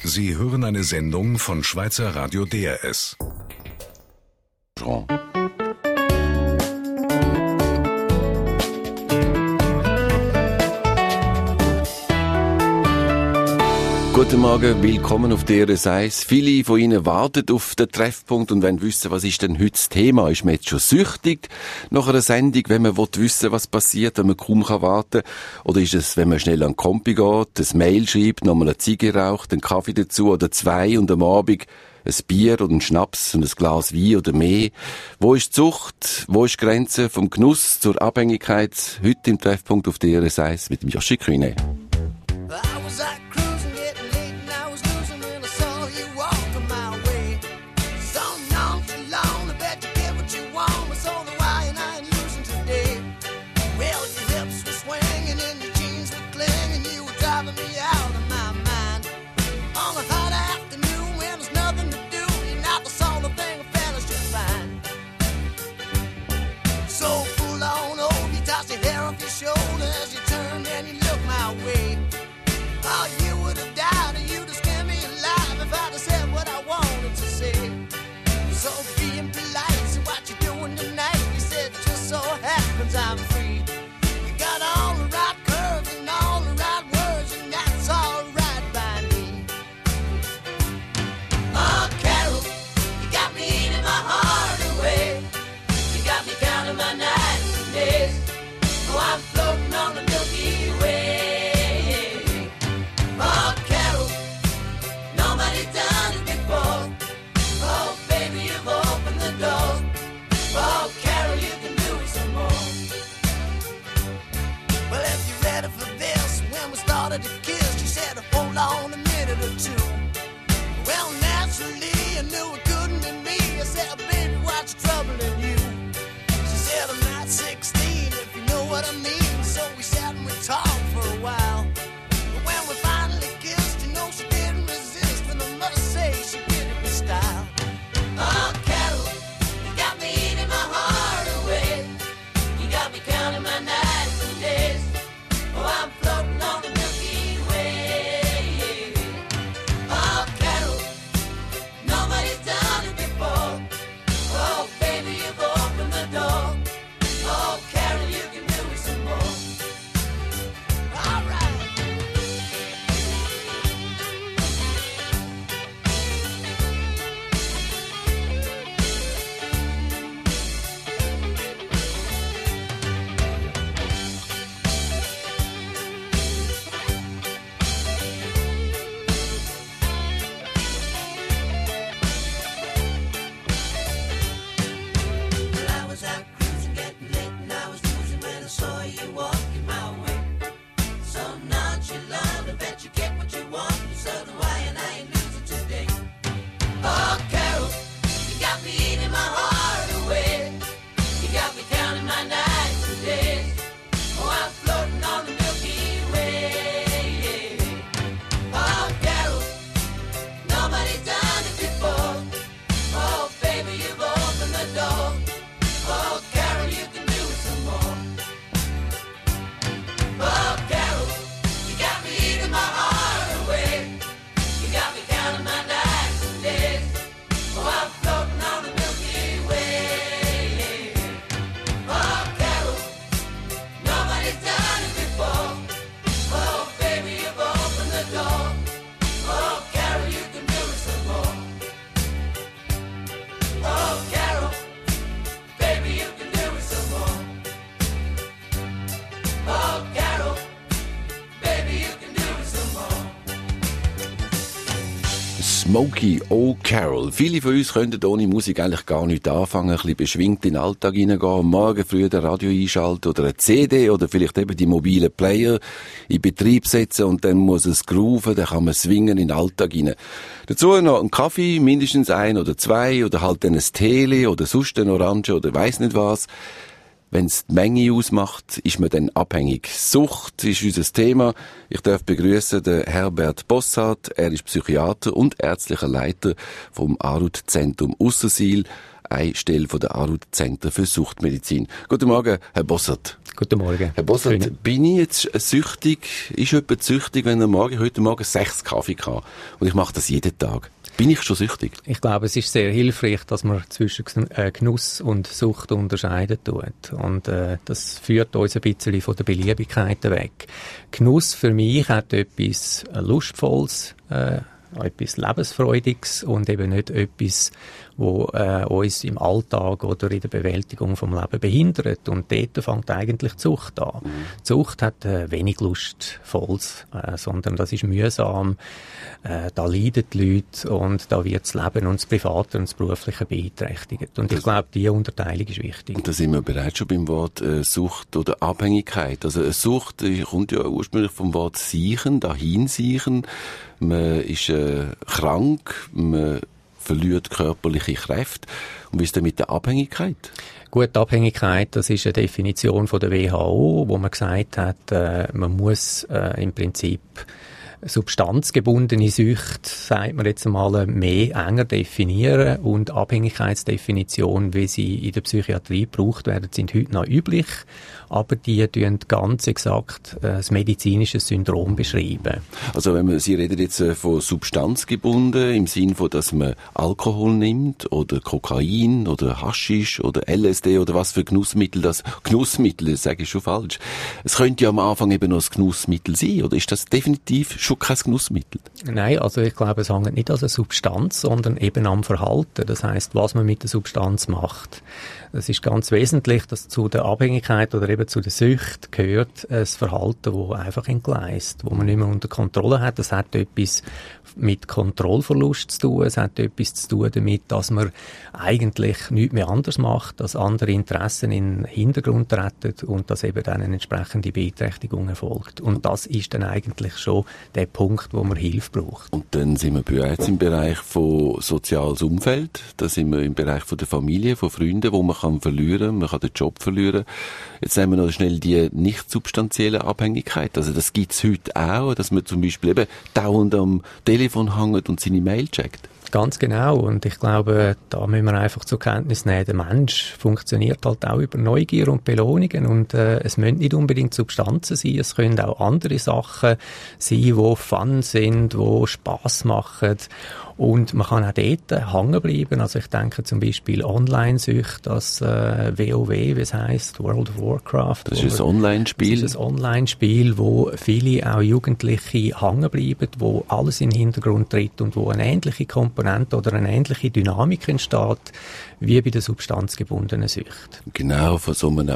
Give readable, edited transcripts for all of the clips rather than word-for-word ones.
Sie hören eine Sendung von Schweizer Radio DRS. Guten Morgen, willkommen auf DRS 1. Viele von Ihnen warten auf den Treffpunkt und wollen wissen, was ist denn heute das Thema? Ist man jetzt schon süchtig nach einer Sendung, wenn man wissen will, was passiert, wenn man kaum warten kann? Oder ist es, wenn man schnell an den Kompi geht, ein Mail schreibt, nochmal eine Ziege raucht, einen Kaffee dazu oder zwei und am Abend ein Bier oder ein Schnaps und ein Glas Wein oder mehr? Wo ist die Sucht? Wo ist die Grenze vom Genuss zur Abhängigkeit? Heute im Treffpunkt auf DRS 1 mit dem Joshi Kühne. Smokey O'Carroll. Viele von uns könnten ohne Musik eigentlich gar nicht anfangen, ein bisschen beschwingt in den Alltag hineingehen, am Morgen früh das Radio einschalten oder eine CD oder vielleicht eben die mobilen Player in Betrieb setzen und dann muss es grooven, dann kann man swingen in den Alltag hinein. Dazu noch einen Kaffee, mindestens ein oder zwei oder halt dann ein Tele oder sonst eine Orange oder weiss nicht was. Wenn es die Menge ausmacht, ist man dann abhängig. Sucht ist unser Thema. Ich darf begrüßen den Herbert Bossart. Er ist Psychiater und ärztlicher Leiter vom Arut-Zentrum Aussersil. eine Stelle von der ARUD-Zentren für Suchtmedizin. Guten Morgen, Herr Bossert. Guten Morgen. Herr Bossert, bin ich jetzt süchtig? Ist jemand süchtig, wenn heute Morgen 6 Kaffee hatte? Und ich mache das jeden Tag. Bin ich schon süchtig? Ich glaube, es ist sehr hilfreich, dass man zwischen Genuss und Sucht unterscheiden tut. Und das führt uns ein bisschen von der Beliebigkeit weg. Genuss für mich hat etwas Lustvolles, etwas Lebensfreudiges und eben nicht etwas, wo uns im Alltag oder in der Bewältigung vom Leben behindert. Und dort fängt eigentlich die Sucht an. Die Sucht hat wenig Lustvolles, sondern das ist mühsam. Da leiden die Leute und da wird das Leben und das Private und das Berufliche beeinträchtigt. Und ich glaube, diese Unterteilung ist wichtig. Und da sind wir bereits schon beim Wort Sucht oder Abhängigkeit. Also eine Sucht kommt ja ursprünglich vom Wort siechen, dahinsiechen. Man ist krank, man verliert körperliche Kräfte. Und wie ist denn mit der Abhängigkeit? Gut, Abhängigkeit, das ist eine Definition von der WHO, wo man gesagt hat, man muss im Prinzip substanzgebundene Süchte, sagt man jetzt einmal, mehr enger definieren und Abhängigkeitsdefinitionen, wie sie in der Psychiatrie gebraucht werden, sind heute noch üblich, aber die tun ganz exakt das medizinische Syndrom beschreiben. Also Sie reden jetzt von substanzgebunden im Sinn von, dass man Alkohol nimmt oder Kokain oder Haschisch oder LSD oder was für Genussmittel das sage ich schon falsch. Es könnte ja am Anfang eben noch ein Genussmittel sein, oder ist das definitiv schon kein Genussmittel? Nein, also ich glaube, es hängt nicht an der Substanz, sondern eben am Verhalten. Das heisst, was man mit der Substanz macht. Das ist ganz wesentlich, dass zu der Abhängigkeit oder eben zu der Sucht gehört ein Verhalten, das einfach entgleist, wo man nicht mehr unter Kontrolle hat. Das hat etwas mit Kontrollverlust zu tun. Es hat etwas zu tun damit, dass man eigentlich nichts mehr anders macht, dass andere Interessen in den Hintergrund treten und dass eben dann eine entsprechende Beeinträchtigung erfolgt. Und das ist dann eigentlich schon der Punkt, wo man Hilfe braucht. Und dann sind wir bereits im Bereich von soziales Umfeld. Da sind wir im Bereich von der Familie, von Freunden, wo man kann verlieren, man kann den Job verlieren. Jetzt nehmen wir noch schnell die nicht substanzielle Abhängigkeit. Also das gibt's heute auch, dass man zum Beispiel eben dauernd am Telefon hängt und seine Mail checkt. Ganz genau. Und ich glaube, da müssen wir einfach zur Kenntnis nehmen, der Mensch funktioniert halt auch über Neugier und Belohnungen. Und es müssen nicht unbedingt Substanzen sein, es können auch andere Sachen sein, die Fun sind, die Spass machen. Und man kann auch dort hängen bleiben. Also ich denke zum Beispiel Online-Sucht, das WoW, wie es heisst, World of Warcraft. Das ist ein Online-Spiel. Das ist ein Online-Spiel, wo viele auch Jugendliche hängen bleiben, wo alles in den Hintergrund tritt und wo eine ähnliche Komponente oder eine ähnliche Dynamik entsteht, wie bei der substanzgebundenen Sucht. Genau, von so einem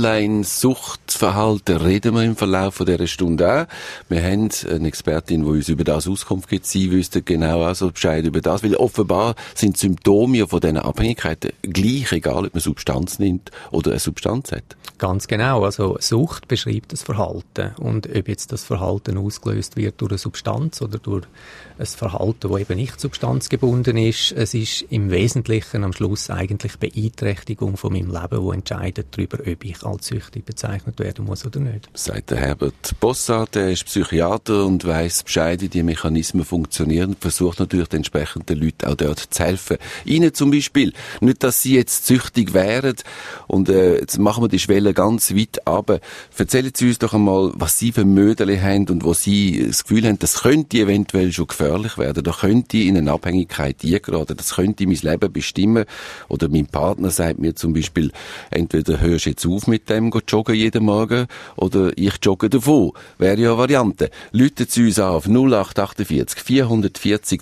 Online-Suchtverhalten reden wir im Verlauf von dieser Stunde auch. Wir haben eine Expertin, die uns über das Auskunft gibt. Sie wüsste genau also Bescheid über das, weil offenbar sind Symptome von diesen Abhängigkeiten gleich, egal ob man Substanz nimmt oder eine Substanz hat. Ganz genau, also Sucht beschreibt das Verhalten und ob jetzt das Verhalten ausgelöst wird durch eine Substanz oder durch ein Verhalten, das eben nicht substanzgebunden ist, es ist im Wesentlichen am Schluss eigentlich Beeinträchtigung von meinem Leben, die entscheidet darüber, ob ich als süchtig bezeichnet werden muss oder nicht. Sagt der Herbert Bossart, er ist Psychiater und weiss Bescheid, wie die Mechanismen funktionieren und versucht natürlich den entsprechenden Leuten auch dort zu helfen. Ihnen zum Beispiel, nicht, dass sie jetzt süchtig wären und jetzt machen wir die Schwelle ganz weit runter. Erzählen Sie uns doch einmal, was Sie für Mödel haben und wo Sie das Gefühl haben, das könnte eventuell schon gefährlich werden, da könnte in eine Abhängigkeit eingeraten, das könnte mein Leben bestimmen. Oder mein Partner sagt mir zum Beispiel, entweder hörst du jetzt auf mit dem, go joggen jeden Morgen, oder ich jogge davon. Wäre ja eine Variante. Läutet Sie uns auf 0848 440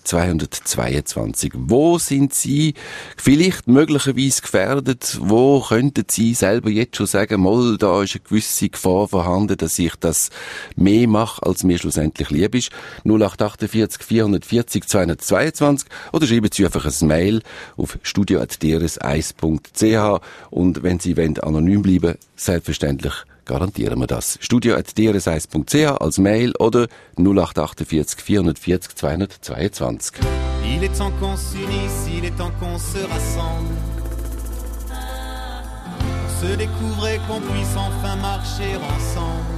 222. Wo sind Sie vielleicht möglicherweise gefährdet? Wo könnten Sie selber jetzt schon sagen, mal, da ist eine gewisse Gefahr vorhanden, dass ich das mehr mache, als mir schlussendlich lieb ist? 0848 440 222 oder schreiben Sie einfach ein Mail auf studio@drs1.ch und wenn Sie wollen, anonym bleiben, selbstverständlich garantieren wir das. studio@drs1.ch als Mail oder 0848 440 222. Il est temps qu'on s'unisse, il est temps qu'on se rassemble. Qu'on se découvre et qu'on puisse enfin marcher ensemble.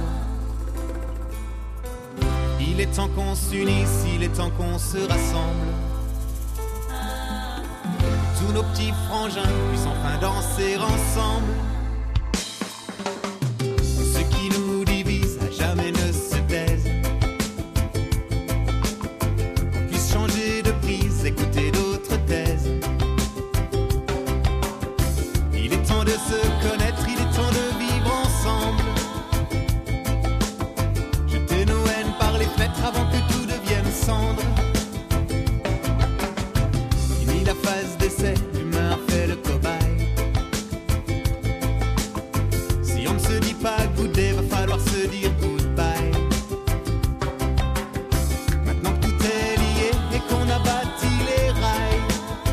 Il est temps qu'on s'unisse, il est temps qu'on se rassemble. tous nos petits frangins puissent enfin danser ensemble. Ce qui nous divise à jamais ne se taise. Qu'on puisse changer de prise, écouter d'autres thèses. Il est temps de se connaître, il est temps de vivre ensemble. Jeter nos haines par les fenêtres avant que tout devienne cendre. Fini la phase d'essai, l'humain a fait le cobaye. Si on ne se dit pas good day, va falloir se dire goodbye. Maintenant que tout est lié et qu'on a bâti les rails,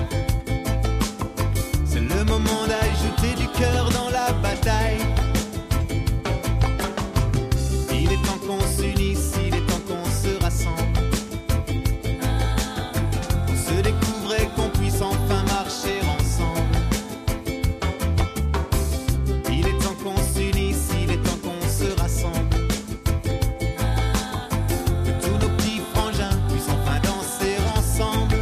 c'est le moment d'ajouter du cœur dans la bataille. Il est temps qu'on s'unisse, il est temps qu'on se rassemble. On se découvre et qu'on puisse enfin marcher ensemble. Il est temps qu'on s'unisse, il est temps qu'on se rassemble. Que tous nos petits frangins puissent enfin danser ensemble.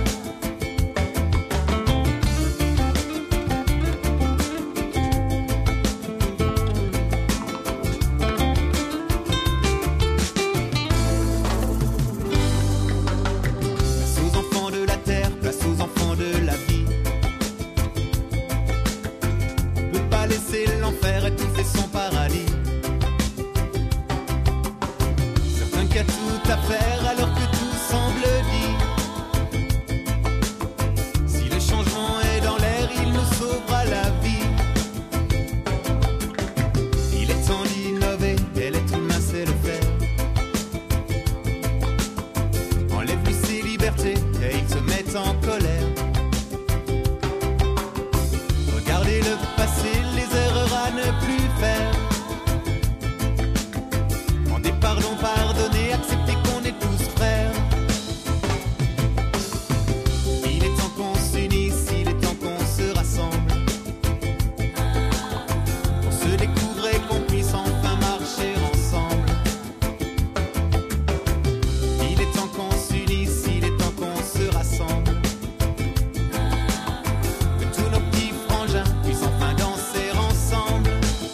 Place aux enfants de la terre, place aux enfants de la vie. On peut pas laisser l'enfer étouffer son paradis. Certain qu'il y a tout à faire alors que tout semble dit. Si le changement est dans l'air, il nous sauvera la vie. Il est temps d'innover, et l'être humain sait le faire. Enlève-lui ses libertés et il se met en colère. Regardez le passé, les erreurs à ne plus faire. Demandez pardon, pardonnez, acceptez qu'on est tous frères. Il est temps qu'on s'unisse, il est temps qu'on se rassemble. Qu'on se découvre et qu'on puisse enfin marcher ensemble. Il est temps qu'on s'unisse, il est temps qu'on se rassemble. Que tous nos petits frangins puissent enfin danser ensemble.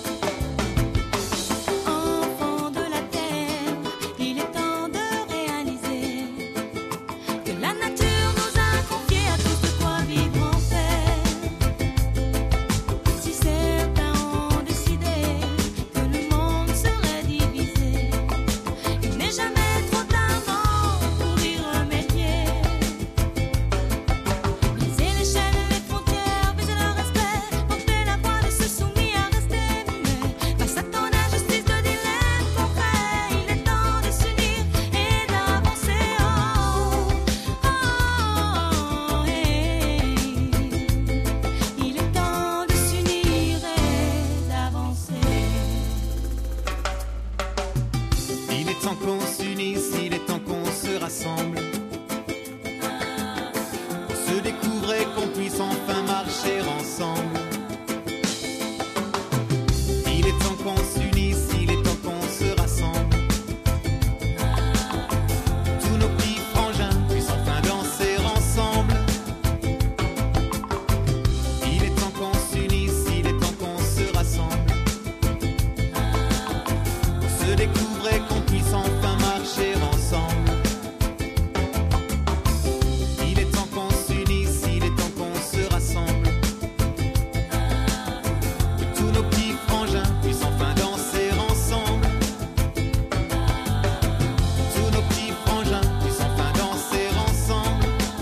Enfants de la terre, il est temps de réaliser que la nature nous a confié à tous de quoi vivre en paix. Si certains ont décidé que le monde serait divisé, il n'est jamais trop tard pour y remédier. Briser les chaînes et les frontières, briser le respect, porter la voix de ceux soumis à rester muets. Face à ton injustice de dilemme concret, il est temps de s'unir et d'avancer. Il est temps de s'unir et d'avancer. Il est temps qu'on s'unisse, il est temps qu'on se rassemble. Qu'on se découvre et qu'on puisse enfin marcher ensemble. Il est temps qu'on s'unisse, il est temps qu'on se rassemble. Que tous nos petits frangins puissent enfin danser ensemble. Il est temps qu'on s'unisse, il est temps qu'on se rassemble. Qu'on se découvre et qu'on puisse enfin marcher ensemble. Il est temps qu'on s'unisse, il est temps qu'on se rassemble. Que tous nos petits frangins puissent enfin danser ensemble. Que tous nos petits frangins puissent enfin danser ensemble.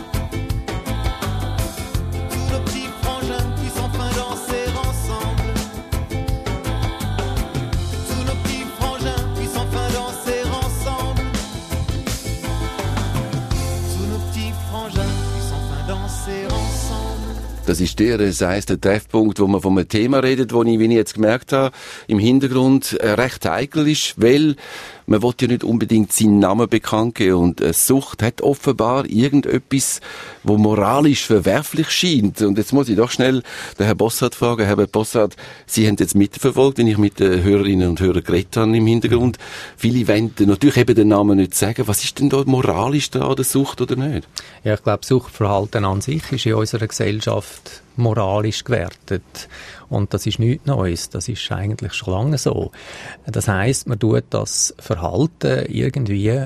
Que tous nos petits frangins puissent enfin danser ensemble. Que tous nos petits frangins puissent enfin danser ensemble. Tous nos petits frangins puissent enfin danser ensemble. Das ist der Treffpunkt, wo man von einem Thema redet, wo ich, wie ich jetzt gemerkt habe, im Hintergrund recht heikel ist, weil man will ja nicht unbedingt seinen Namen bekannt geben und eine Sucht hat offenbar irgendetwas, wo moralisch verwerflich scheint. Und jetzt muss ich doch schnell den Herrn Bossard fragen. Herr Bossard, Sie haben jetzt mitverfolgt, wenn ich mit den Hörerinnen und Hörern geredet habe im Hintergrund. Viele wollen natürlich eben den Namen nicht sagen. Was ist denn da moralisch da an der Sucht oder nicht? Ja, ich glaube, Suchtverhalten an sich ist in unserer Gesellschaft moralisch gewertet. Und das ist nichts Neues. Das ist eigentlich schon lange so. Das heisst, man tut das Verhalten irgendwie,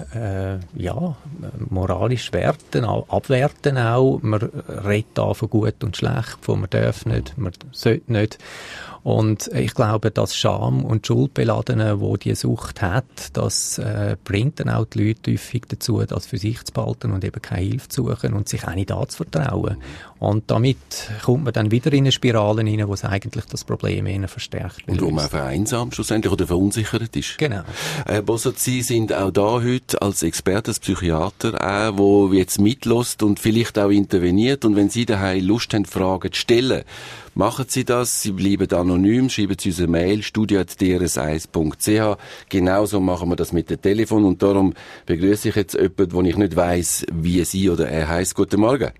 moralisch werten, abwerten auch. Man redet da von gut und schlecht, von man darf nicht, man sollte nicht. Und ich glaube, das Scham- und Schuldbeladene, wo die Sucht hat, das bringt dann auch die Leute häufig dazu, das für sich zu behalten und eben keine Hilfe zu suchen und sich auch nicht anzuvertrauen. Und damit kommt man dann wieder in eine Spirale rein, wo es eigentlich das Problem eher verstärkt. Und wo man einfach einsam schlussendlich oder verunsichert ist. Genau. Herr Bossard, Sie sind auch da heute als Experte, als Psychiater, der jetzt mitlässt und vielleicht auch interveniert. Und wenn Sie daheim Lust haben, Fragen zu stellen, machen Sie das. Sie bleiben anonym, schreiben Sie uns eine Mail, studio@drs1.ch. Genauso machen wir das mit dem Telefon. Und darum begrüße ich jetzt jemanden, wo ich nicht weiss, wie sie oder er heisst. Guten Morgen.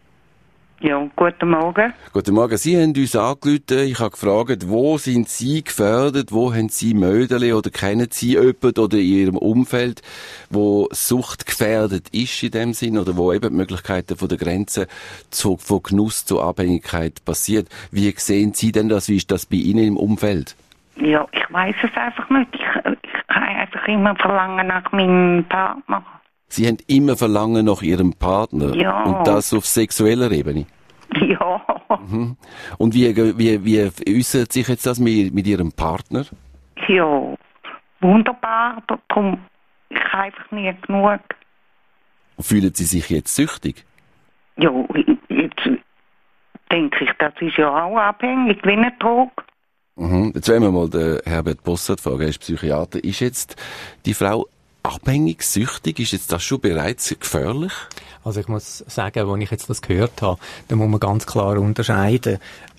Ja, guten Morgen. Guten Morgen. Sie haben uns angerufen. Ich habe gefragt, wo sind Sie gefährdet? Wo haben Sie Mödeli oder kennen Sie jemanden oder in Ihrem Umfeld, wo Sucht gefährdet ist in dem Sinn oder wo eben die Möglichkeiten von der Grenze von Genuss zu Abhängigkeit passiert? Wie sehen Sie denn das? Wie ist das bei Ihnen im Umfeld? Ja, ich weiss es einfach nicht. Ich habe einfach immer Verlangen nach meinem Partner. Sie haben immer Verlangen nach Ihrem Partner. Ja. Und das auf sexueller Ebene. Ja. Mhm. Und wie äußert sich jetzt das mit Ihrem Partner? Ja, wunderbar. Darum, ich habe einfach nie genug. Fühlen Sie sich jetzt süchtig? Ja, jetzt denke ich, das ist ja auch abhängig, wie eine Droge. Mhm. Jetzt wollen wir mal den Herbert Bossard fragen, er ist Psychiater. Ist jetzt die Frau abhängig, süchtig? Ist jetzt das schon bereits gefährlich? Also ich muss sagen, als ich jetzt das gehört habe, da muss man ganz klar unterscheiden.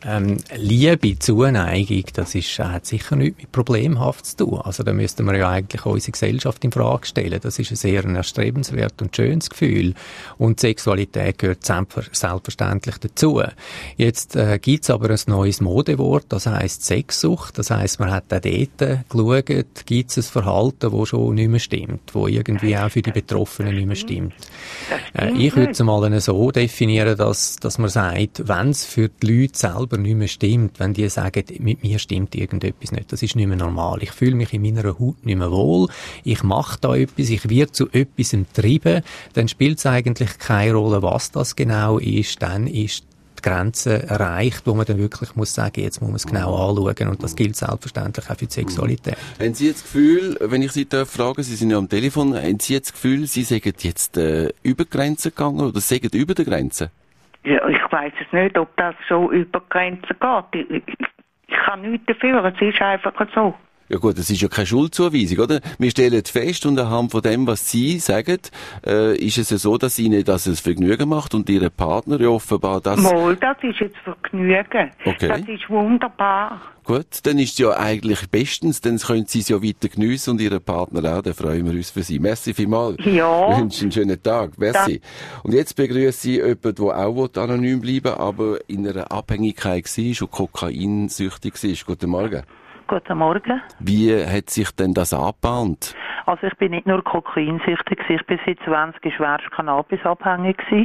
Liebe, Zuneigung, das hat sicher nichts mit problemhaft zu tun. Also da müssten wir ja eigentlich unsere Gesellschaft in Frage stellen. Das ist ein sehr erstrebenswert und schönes Gefühl. Und Sexualität gehört selbstverständlich dazu. Jetzt gibt's aber ein neues Modewort, das heisst Sexsucht. Das heisst, man hat auch dort geschaut, gibt's ein Verhalten, das schon nicht mehr stimmt, das irgendwie auch für die Betroffenen nicht mehr stimmt. Ich würde es mal so definieren, dass man sagt, wenn es für die Leute selber nicht mehr stimmt, wenn die sagen, mit mir stimmt irgendetwas nicht, das ist nicht mehr normal, ich fühle mich in meiner Haut nicht mehr wohl, ich mache da etwas, ich werde zu etwas getrieben, dann spielt es eigentlich keine Rolle, was das genau ist, dann ist die Grenze erreicht, wo man dann wirklich muss sagen, jetzt muss man es genau anschauen und das gilt selbstverständlich auch für die Sexualität. Haben Sie jetzt das Gefühl, wenn ich Sie fragen, Sie sind ja am Telefon, haben Sie jetzt das Gefühl, Sie sind jetzt über die Grenze gegangen oder sind über die Grenze? Ja, ich weiss es nicht, ob das so über die Grenze geht. Ich kann nichts dafür, es ist einfach so. Ja gut, das ist ja keine Schuldzuweisung, oder? Wir stellen fest und anhand von dem, was Sie sagen, ist es ja so, dass Ihnen das ein Vergnügen macht und Ihre Partner ja offenbar das... Mal, das ist jetzt Vergnügen. Okay. Das ist wunderbar. Gut, dann ist es ja eigentlich bestens, dann können Sie es ja weiter geniessen und Ihre Partner auch, dann freuen wir uns für Sie. Merci vielmals. Ja. Wir wünschen einen schönen Tag. Merci. Und jetzt begrüße ich jemanden, der auch anonym bleiben will, aber in einer Abhängigkeit war und kokainsüchtig war. Guten Morgen. Guten Morgen. Wie hat sich denn das angebahnt? Also ich bin nicht nur kokainsüchtig, ich bin seit 20 schwerst cannabisabhängig gewesen.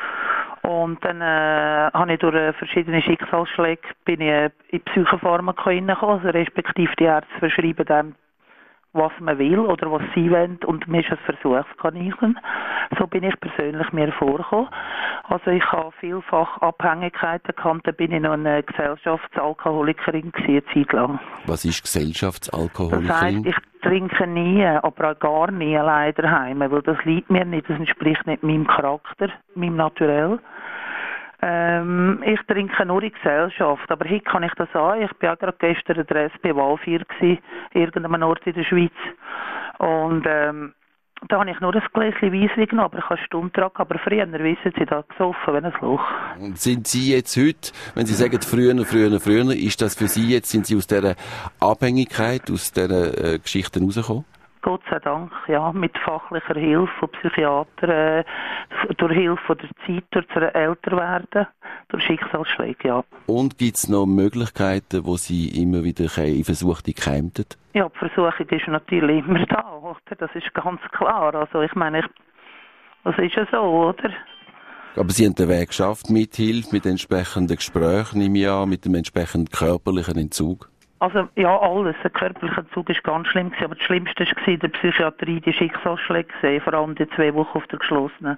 Und dann habe ich durch verschiedene Schicksalsschläge bin ich in Psychopharmaka reingekommen, also respektive die Ärzte verschreiben dem, was man will oder was sie wollen und mir ist ein Versuchskaninchen. So bin ich persönlich mir vorgekommen. Also ich habe vielfach Abhängigkeiten gehabt, da bin ich noch eine Gesellschaftsalkoholikerin gewesen, eine Zeit lang. Was ist Gesellschaftsalkoholikerin? Das heisst, ich trinke nie, aber auch gar nie leider heim, weil das liegt mir nicht, das entspricht nicht meinem Charakter, meinem Naturell. Ich trinke nur in Gesellschaft, aber heute kann ich das sagen. Ich bin auch gerade gestern an der SP-Wahlfeier gewesen, irgendeinem Ort in der Schweiz. Und da habe ich nur ein Gläschen Weisswein genommen, aber ich habe eine Stunde dran, aber früher wissen Sie, da gesoffen wie ein Loch. Und sind Sie jetzt heute, wenn Sie sagen früher, ist das für Sie jetzt, sind Sie aus dieser Abhängigkeit, aus dieser Geschichte rausgekommen? Gott sei Dank, ja, mit fachlicher Hilfe von Psychiatern, durch Hilfe von der Zeit, durch das Älterwerden, durch Schicksalsschläge, ja. Und gibt es noch Möglichkeiten, wo Sie immer wieder in Versuchung kämen? Ja, die Versuchung ist natürlich immer da, oder? Das ist ganz klar. Also ich meine, das ist ja so, oder? Aber Sie haben den Weg geschafft mit Hilfe, mit entsprechenden Gesprächen im Jahr, mit dem entsprechenden körperlichen Entzug? Also ja, alles. Der körperliche Entzug war ganz schlimm, aber das Schlimmste war in der Psychiatrie die Schicksalsschläge, vor allem die 2 Wochen auf der geschlossenen.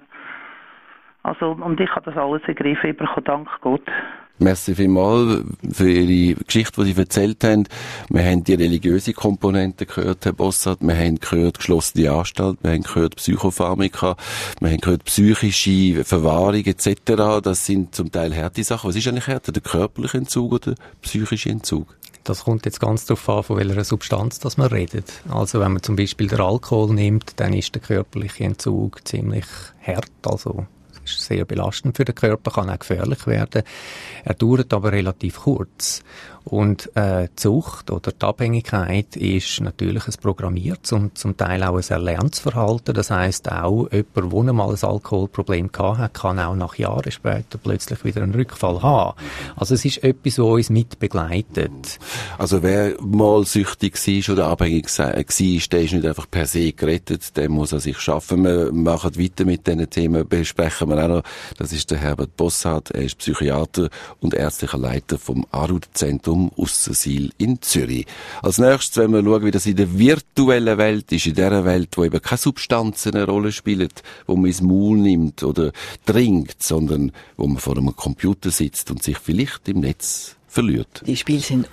Also, und ich habe das alles in den Griff bekommen, dank Gott. Merci vielmals für Ihre Geschichte, die Sie erzählt haben. Wir haben die religiöse Komponente gehört, Herr Bossart. Wir haben gehört geschlossene Anstalt, wir haben gehört Psychopharmaka, wir haben gehört psychische Verwahrung etc. Das sind zum Teil harte Sachen. Was ist eigentlich härter, der körperliche Entzug oder der psychische Entzug? Das kommt jetzt ganz darauf an, von welcher Substanz das man redet. Also wenn man zum Beispiel den Alkohol nimmt, dann ist der körperliche Entzug ziemlich hart, also ist sehr belastend für den Körper, kann auch gefährlich werden. Er dauert aber relativ kurz. Und die Sucht oder die Abhängigkeit ist natürlich ein programmiertes und zum Teil auch ein erlerntes Verhalten. Das heisst auch, jemand, der einmal ein Alkoholproblem hat, kann auch nach Jahren später plötzlich wieder einen Rückfall haben. Also es ist etwas, was uns mit begleitet. Also wer mal süchtig war oder abhängig war, der ist nicht einfach per se gerettet, der muss an sich schaffen. Wir machen weiter mit diesen Themen, besprechen wir auch noch. Das ist der Herbert Bossart, er ist Psychiater und ärztlicher Leiter vom ARUD-Zentrum Aussersil in Zürich. Als nächstes wollen wir schauen, wie das in der virtuellen Welt ist, in dieser Welt, wo eben keine Substanzen eine Rolle spielen, wo man ins Maul nimmt oder trinkt, sondern wo man vor einem Computer sitzt und sich vielleicht im Netz verliert. Die Spiele sind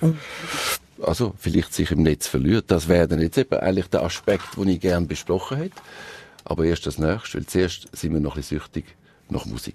Also, vielleicht sich im Netz verliert. Das wäre dann jetzt eben eigentlich der Aspekt, den ich gerne besprochen hätte. Aber erst das Nächste, weil zuerst sind wir noch ein bisschen süchtig nach Musik.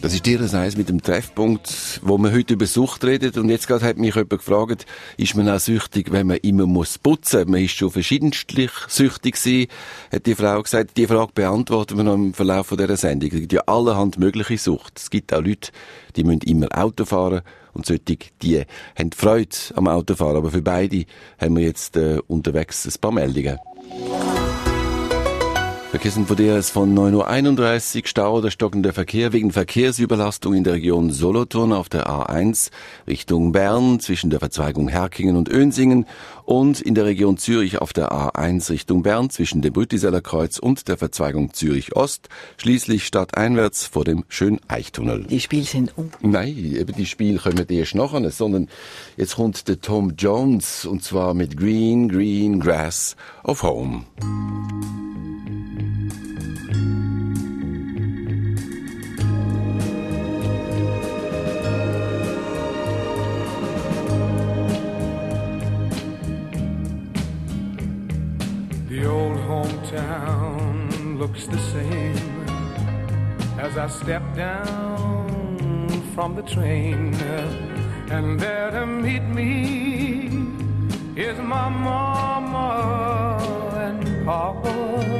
Das ist dir das eins mit dem Treffpunkt, wo wir heute über Sucht reden. Und jetzt gerade hat mich jemand gefragt, ist man auch süchtig, wenn man immer muss putzen? Man ist schon verschiedenstlich süchtig gewesen, hat die Frau gesagt. Die Frage beantworten wir noch im Verlauf dieser Sendung. Es gibt ja allerhand mögliche Sucht. Es gibt auch Leute, die müssen immer Auto fahren. Und solche, die haben Freude am Autofahren. Aber für beide haben wir jetzt unterwegs ein paar Meldungen. Verkehr von DRS von 9.31 Uhr, Stau oder stockender Verkehr wegen Verkehrsüberlastung in der Region Solothurn auf der A1 Richtung Bern zwischen der Verzweigung Herkingen und Önsingen und in der Region Zürich auf der A1 Richtung Bern zwischen dem Brüttiseller Kreuz und der Verzweigung Zürich Ost, schließlich stadteinwärts vor dem Schöneichtunnel. Die Spiele sind Nein, eben die Spiele kommen erst nachher, sondern jetzt kommt der Tom Jones und zwar mit Green, Green Grass of Home. The old hometown looks the same as I step down from the train, and there to meet me is my mama and papa.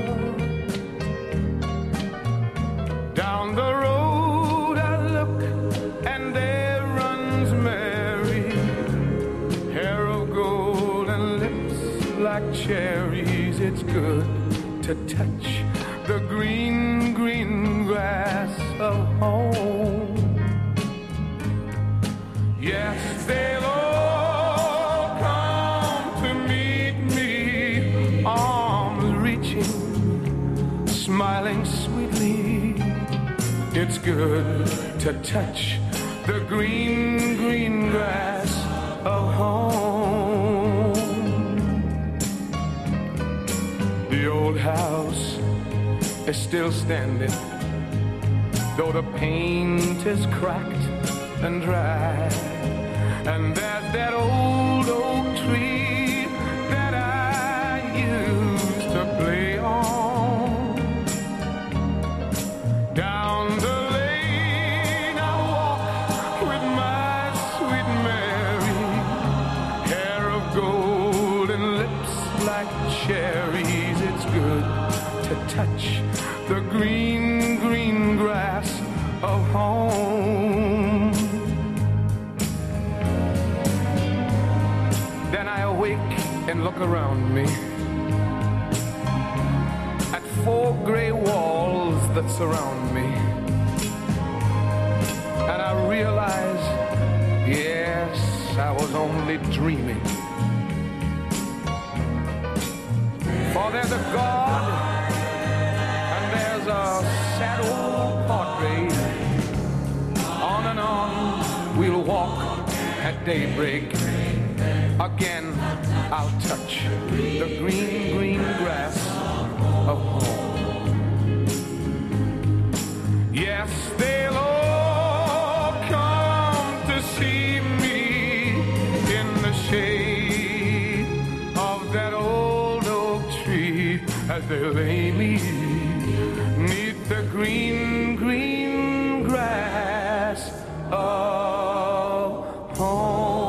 Down the road I look and there runs Mary, hair of gold and lips like cherries. It's good to touch the green, green grass of home. Yes, they'll all come to meet me, arms reaching, smiling sweetly. It's good to touch the green, green grass of home. The old house is still standing, though the paint is cracked and dry. And there's that old oak tree that I used to play on. Down the lane I walk with my sweet Mary, hair of gold and lips like cherries. It's good to touch the green, green grass of home. Then I awake and look around me at four gray walls that surround me, and I realize, yes, I was only dreaming. For there's a God and there's a sad old portrait. On and on we'll walk at daybreak. Again I'll touch the green, green grass of home. Yes, they'll all come to see me in the shade of that old oak tree as they lay me 'neath the green, green grass of home.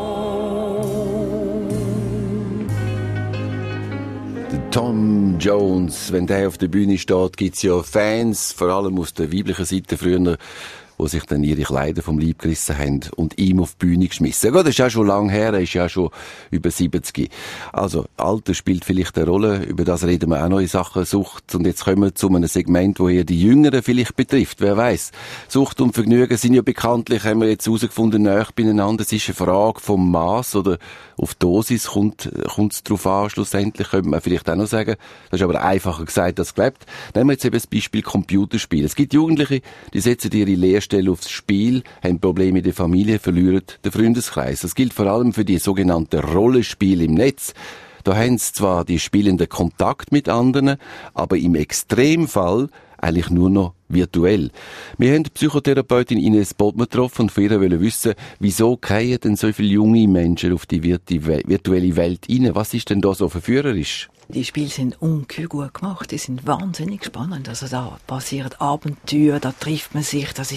Tom Jones, wenn der auf der Bühne steht, gibt's ja Fans, vor allem aus der weiblichen Seite früher, die sich dann ihre Kleider vom Leib gerissen haben und ihm auf die Bühne geschmissen. Gut, das ist ja schon lange her, er ist ja schon über 70. Also, Alter spielt vielleicht eine Rolle, über das reden wir auch noch in Sachen Sucht. Und jetzt kommen wir zu einem Segment, wo eher die Jüngeren vielleicht betrifft, wer weiß. Sucht und Vergnügen sind ja bekanntlich, haben wir jetzt herausgefunden, nahe beieinander. Es ist eine Frage vom Maß oder auf Dosis kommt's drauf an, schlussendlich, könnte man vielleicht auch noch sagen. Das ist aber einfacher gesagt als gelebt. Nehmen wir jetzt eben das Beispiel Computerspiel. Es gibt Jugendliche, die setzen ihre Lehrstelle aufs Spiel, haben Probleme in der Familie, verlieren den Freundeskreis. Das gilt vor allem für die sogenannten Rollenspiele im Netz. Da haben sie zwar die Spielenden Kontakt mit anderen, aber im Extremfall eigentlich nur noch virtuell. Wir haben die Psychotherapeutin Ines Bodmer getroffen und von ihr wollen wissen, wieso fallen denn so viele junge Menschen auf die virtuelle Welt rein? Was ist denn da so verführerisch? Die Spiele sind ungeheuer gut gemacht, die sind wahnsinnig spannend. Also da passieren Abenteuer, da trifft man sich, das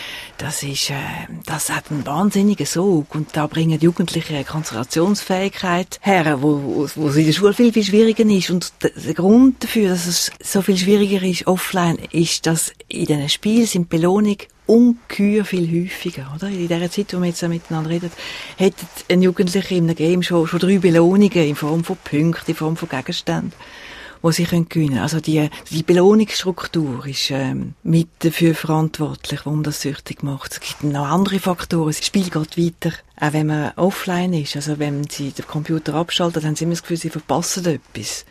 hat einen wahnsinnigen Sog. Und da bringen Jugendliche eine Konzentrationsfähigkeit her, wo sie in der Schule viel, viel schwieriger ist. Und der Grund dafür, dass es so viel schwieriger ist offline, ist, dass in diesen Spielen sind Belohnung ungeheuer viel häufiger, oder? In dieser Zeit, wo wir jetzt miteinander reden, hätte ein Jugendlicher in einem Game schon 3 Belohnungen in Form von Punkten, in Form von Gegenständen, die sie gewinnen können. Also die Belohnungsstruktur ist mit dafür verantwortlich, warum das süchtig macht. Es gibt noch andere Faktoren. Das Spiel geht weiter, auch wenn man offline ist. Also wenn sie den Computer abschalten, haben sie immer das Gefühl, sie verpassen etwas.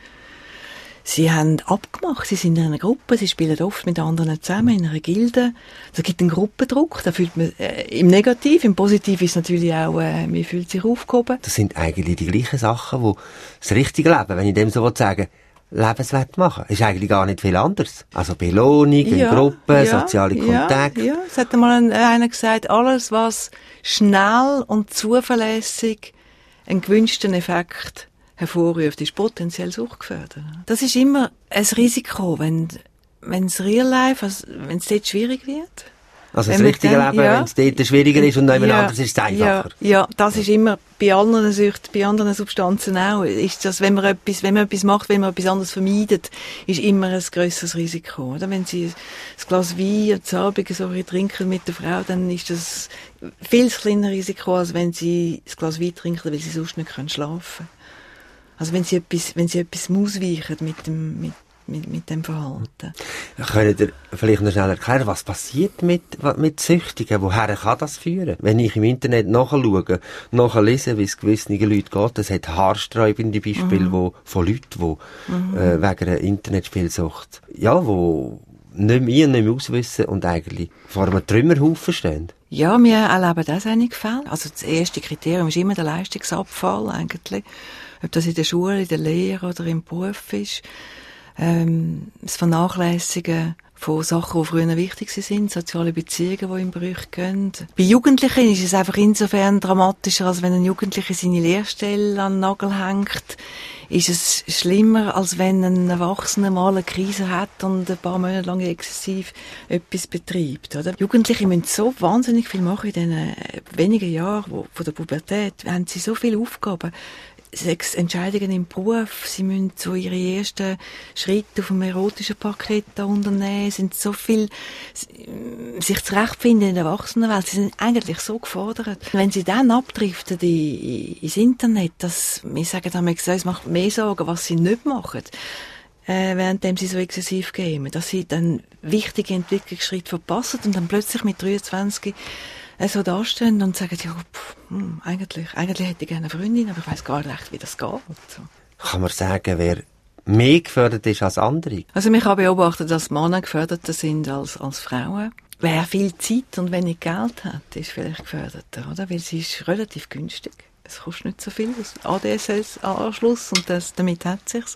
Sie haben abgemacht, sie sind in einer Gruppe, sie spielen oft mit anderen zusammen in einer Gilde. Es gibt einen Gruppendruck, da fühlt man im Negativ, im Positiv ist natürlich auch, man fühlt sich aufgehoben. Das sind eigentlich die gleichen Sachen, die das richtige Leben, wenn ich dem so sagen will, lebenswert machen. Ist eigentlich gar nicht viel anders. Also Belohnung, in Gruppen, soziale Kontakte. Ja, es hat einmal einer gesagt, alles was schnell und zuverlässig einen gewünschten Effekt hervorruft, ist potenziell suchtgefährdet. Das ist immer ein Risiko, wenn es Real Life, also wenn es dort schwierig wird. Also das richtige Leben, wenn es dort schwieriger ist und noch jemand anderes ist es einfacher. Ja, das ist immer bei anderen Süchten, bei anderen Substanzen auch. Ist das, wenn man etwas macht, wenn man etwas anderes vermeidet, ist immer ein grösseres Risiko. Oder? Wenn Sie ein Glas Wein am Abend so trinken mit der Frau, dann ist das viel kleineres Risiko, als wenn Sie ein Glas Wein trinken, weil Sie sonst nicht schlafen können. Also wenn Sie etwas ausweichen mit dem Verhalten. Könnt ihr vielleicht noch schnell erklären, was passiert mit Süchtigen? Woher kann das führen? Wenn ich im Internet nachlese, wie es gewissen Leuten geht, es hat haarsträubende Beispiele von Leuten, die wegen einer Internetspielsucht, wo nicht mehr auswissen und eigentlich vor einem Trümmerhaufen stehen. Ja, wir erleben das einige Fälle. Also das erste Kriterium ist immer der Leistungsabfall eigentlich. Ob das in der Schule, in der Lehre oder im Beruf ist. Das Vernachlässigen von Sachen, die früher wichtig sind, soziale Beziehungen, die in Brüche gehen. Bei Jugendlichen ist es einfach insofern dramatischer, als wenn ein Jugendlicher seine Lehrstelle an den Nagel hängt. Ist es schlimmer, als wenn ein Erwachsener mal eine Krise hat und ein paar Monate lang exzessiv etwas betreibt, oder? Jugendliche müssen so wahnsinnig viel machen in diesen wenigen Jahren von der Pubertät. Haben sie so viele Aufgaben. 6 Entscheidungen im Beruf, sie müssen so ihre ersten Schritte auf dem erotischen Paket da unternehmen, sind so viel, sich zurechtfinden in der Erwachsenenwelt, sie sind eigentlich so gefordert. Wenn sie dann abdriften ins Internet, wir sagen damals, es macht mehr Sorgen, was sie nicht machen, währenddem sie so exzessiv gamen, dass sie dann wichtige Entwicklungsschritte verpassen und dann plötzlich mit 23 so dastehen und sagen, eigentlich hätte ich gerne eine Freundin, aber ich weiss gar nicht recht, wie das geht. So. Kann man sagen, wer mehr gefördert ist als andere? Also ich habe beobachtet, dass Männer geförderter sind als Frauen. Wer viel Zeit und wenig Geld hat, ist vielleicht geförderter, oder? Weil sie ist relativ günstig. Es kostet nicht so viel, das ADSL-Anschluss und damit hat sich's.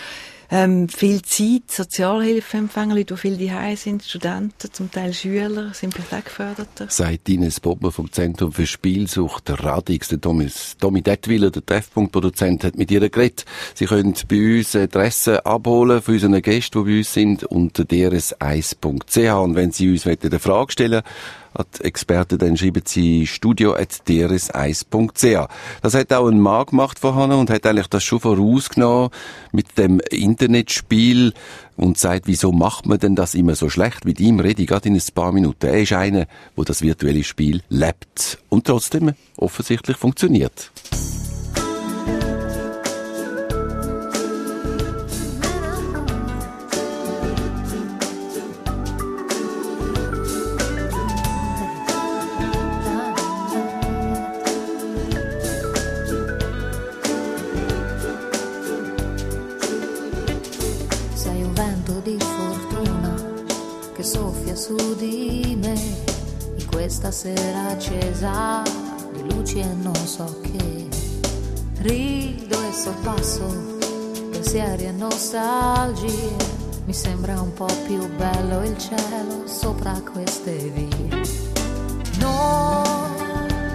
Viel Zeit, Sozialhilfeempfänger, Leute, die viel daheim sind, Studenten, zum Teil Schüler, sind vielleicht geförderter. Sagt Ines Bobmer vom Zentrum für Spielsucht, der Radix, der Tommy Detwiler, der Treffpunktproduzent, hat mit ihr geredet. Sie können bei uns Adressen abholen für unsere Gäste, die bei uns sind, unter drs1.ch. Und wenn Sie uns eine Frage stellen an die Experten, dann schreiben Sie studio@drs1.ch. Das hat auch ein Mann gemacht vorhin und hat eigentlich das schon vorausgenommen mit dem Internetspiel und sagt, wieso macht man denn das immer so schlecht? Mit ihm rede ich gerade in ein paar Minuten. Er ist einer, der das virtuelle Spiel lebt und trotzdem offensichtlich funktioniert. Sera accesa di luci e non so che rido e sorpasso pensieri e nostalgie, mi sembra un po' più bello il cielo sopra queste vie. Non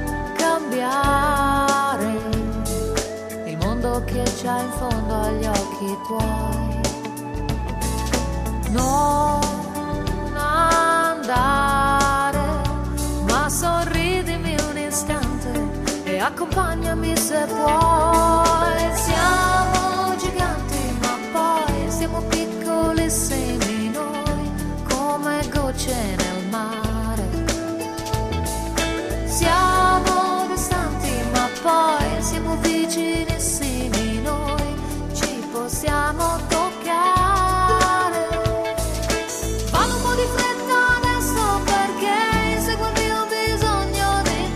cambiare il mondo che c'ha in fondo agli occhi occhi tuoi. Non andare, ma sorridimi un istante e accompagnami se puoi. Siamo giganti, ma poi siamo piccolissimi noi, come gocce nel mare. Siamo distanti, ma poi siamo vicinissimi noi, ci possiamo toccare. Vado un po' di fretta adesso perché inseguo il mio bisogno di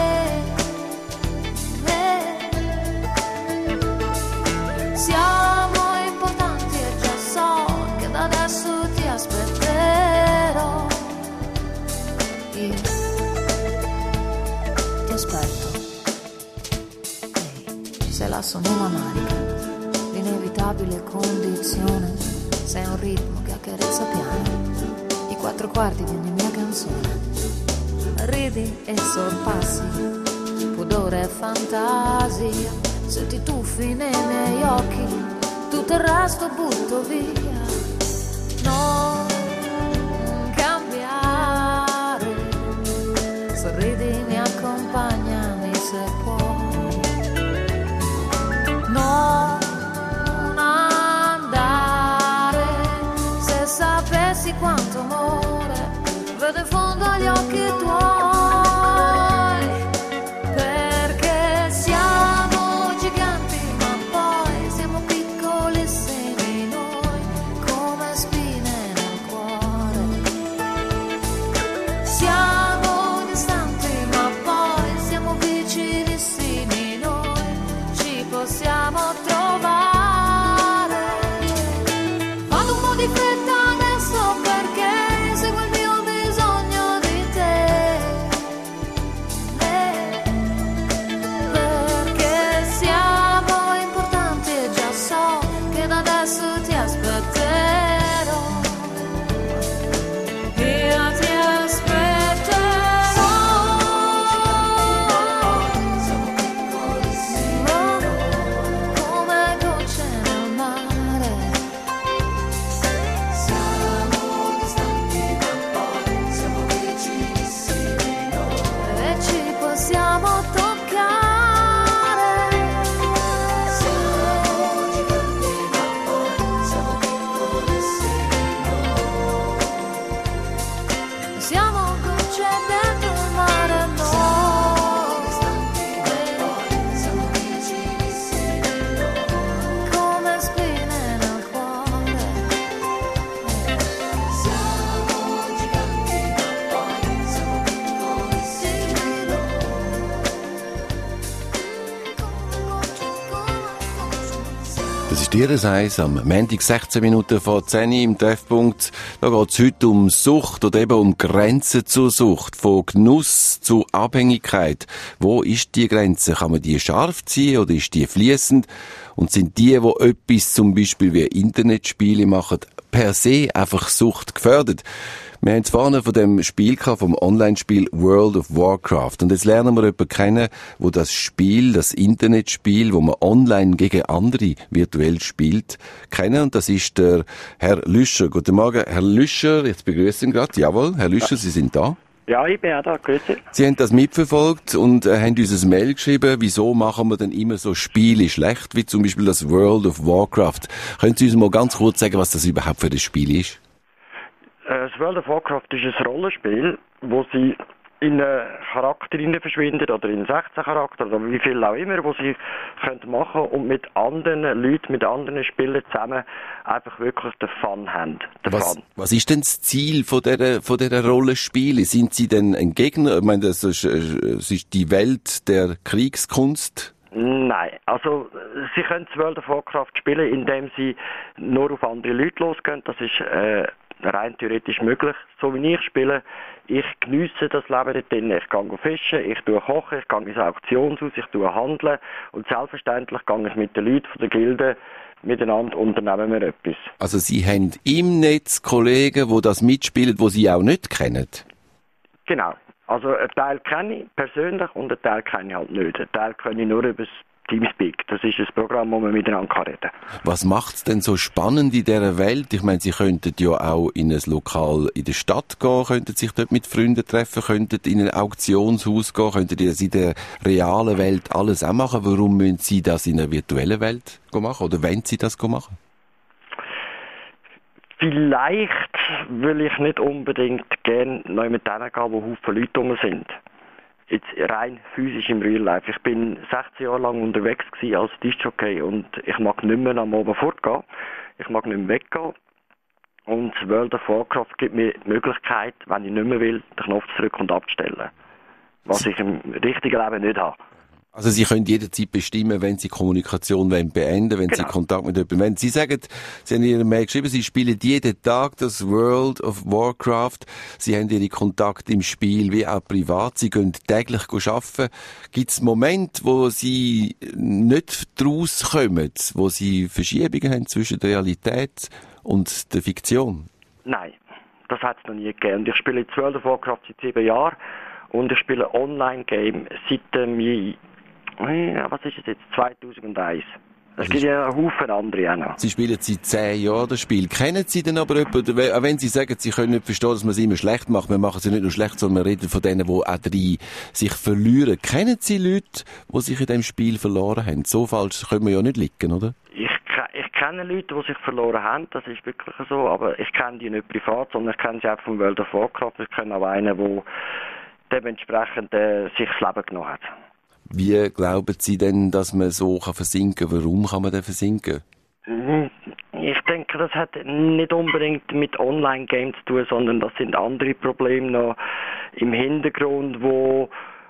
te. Siamo importanti e già so che da adesso ti aspetterò. Io ti aspetto. Ehi, sei lasso nella manica, l'inevitabile condizione. Sei un ritmo che accarezza piano i 4/4 di ogni mia canzone. Ridi e sorpassi pudore e fantasia. Se ti tuffi nei miei occhi, tutto il resto butto via. Non cambiare, sorridimi, accompagnami se puoi. Non andare, se sapessi quanto amore vedo in fondo agli occhi tuoi. Perché siamo giganti, ma poi siamo piccolissimi noi, come spine nel cuore. Siamo distanti, ma poi siamo vicinissimi noi, ci possiamo trovare. Vado un po' di fretta adesso perché inseguo il mio bisogno di te. Perché siamo importanti e già so che da adesso ti aspetterò. Io ti aspetterò. Siamo piccolissimi come gocce nel mare. Siamo distanti ma poi siamo vicinissimi noi e ci possiamo toccare. Siamo giganti ma poi siamo piccolissimi noi. Siamo gocce dentro il mare noi. Siamo vicinissimi noi, come spine nel cuore. Siamo giganti ma poi siamo piccolissimi noi. Das ist Ihres Eis am Montag 16 Minuten vor 10 im Treffpunkt. Da geht es heute um Sucht oder eben um Grenzen zur Sucht. Von Genuss zu Abhängigkeit. Wo ist die Grenze? Kann man die scharf ziehen oder ist die fließend? Und sind die etwas zum Beispiel wie Internetspiele machen, per se einfach Sucht gefördert? Wir haben es vorne von dem Spiel gehabt, vom Online-Spiel World of Warcraft. Und jetzt lernen wir jemanden kennen, wo das Spiel, das Internetspiel, wo man online gegen andere virtuell spielt, kennen. Und das ist der Herr Lüscher. Guten Morgen, Herr Lüscher. Jetzt begrüßen ihn gerade. Jawohl, Herr Lüscher, Sie sind da. Ja, ich bin auch da. Grüezi. Sie haben das mitverfolgt und haben uns ein Mail geschrieben, wieso machen wir denn immer so Spiele schlecht, wie zum Beispiel das World of Warcraft. Können Sie uns mal ganz kurz sagen, was das überhaupt für ein Spiel ist? Das World of Warcraft ist ein Rollenspiel, wo Sie in einen Charakter verschwinden oder in 16 Charakter oder wie viel auch immer, wo Sie können machen und mit anderen Leuten, mit anderen Spielern zusammen einfach wirklich den Fun haben. Was ist denn das Ziel von dieser Rollenspiele? Sind Sie denn ein Gegner? Ich meine, es ist die Welt der Kriegskunst. Nein, also Sie können das World of Warcraft spielen, indem Sie nur auf andere Leute losgehen. Das ist rein theoretisch möglich. So wie ich spiele, ich geniesse das Leben dort drin. Ich gehe fischen, ich koche, ich gehe ins Auktionshaus, ich handeln und selbstverständlich gehe ich mit den Leuten von der Gilde miteinander unternehmen wir etwas. Also Sie haben im Netz Kollegen, die das mitspielen, die Sie auch nicht kennen? Genau. Also einen Teil kenne ich persönlich und einen Teil kenne ich halt nicht. Einen Teil kenne ich nur über das Teamspeak. Das ist ein Programm, wo man miteinander reden kann. Was macht es denn so spannend in dieser Welt? Ich meine, Sie könnten ja auch in ein Lokal in der Stadt gehen, könnten sich dort mit Freunden treffen, könnten in ein Auktionshaus gehen, könnten das in der realen Welt alles auch machen. Warum müssen Sie das in einer virtuellen Welt machen? Oder wollen Sie das machen? Vielleicht will ich nicht unbedingt gerne neu mit denen gehen, wo Haufen Leute rum sind. Jetzt rein physisch im Real Life. Ich bin 16 Jahre lang unterwegs gewesen als Disc-Jockey und ich mag nicht mehr am Abend fortgehen. Ich mag nicht mehr weggehen. Und World of Warcraft gibt mir die Möglichkeit, wenn ich nicht mehr will, den Knopf zurück und abzustellen. Was ich im richtigen Leben nicht habe. Also Sie können jederzeit bestimmen, wenn Sie Kommunikation beenden wollen, wenn Sie Kontakt mit jemandem wollen. Sie sagen, Sie haben in Ihrem Mail geschrieben, Sie spielen jeden Tag das World of Warcraft. Sie haben Ihre Kontakte im Spiel wie auch privat. Sie gehen täglich arbeiten. Gibt es Momente, wo Sie nicht daraus kommen, wo Sie Verschiebungen haben zwischen der Realität und der Fiktion? Nein, das hat es noch nie gegeben. Und ich spiele jetzt World of Warcraft seit 7 Jahren und ich spiele Online-Game seit was ist es jetzt? 2001. Es gibt ja einen Haufen andere auch noch. Sie spielen seit 10 Jahren das Spiel. Kennen Sie denn aber jemanden, auch wenn Sie sagen, Sie können nicht verstehen, dass man es immer schlecht macht, wir machen es ja nicht nur schlecht, sondern wir reden von denen, die auch drin sich verlieren. Kennen Sie Leute, die sich in diesem Spiel verloren haben? So falsch können wir ja nicht liegen, oder? Ich kenne Leute, die sich verloren haben, das ist wirklich so, aber ich kenne die nicht privat, sondern ich kenne sie auch vom World of Warcraft. Ich kenne auch einen, der dementsprechend sich das Leben genommen hat. Wie glauben Sie denn, dass man so versinken kann? Warum kann man denn versinken? Ich denke, das hat nicht unbedingt mit Online-Games zu tun, sondern das sind andere Probleme noch im Hintergrund, wo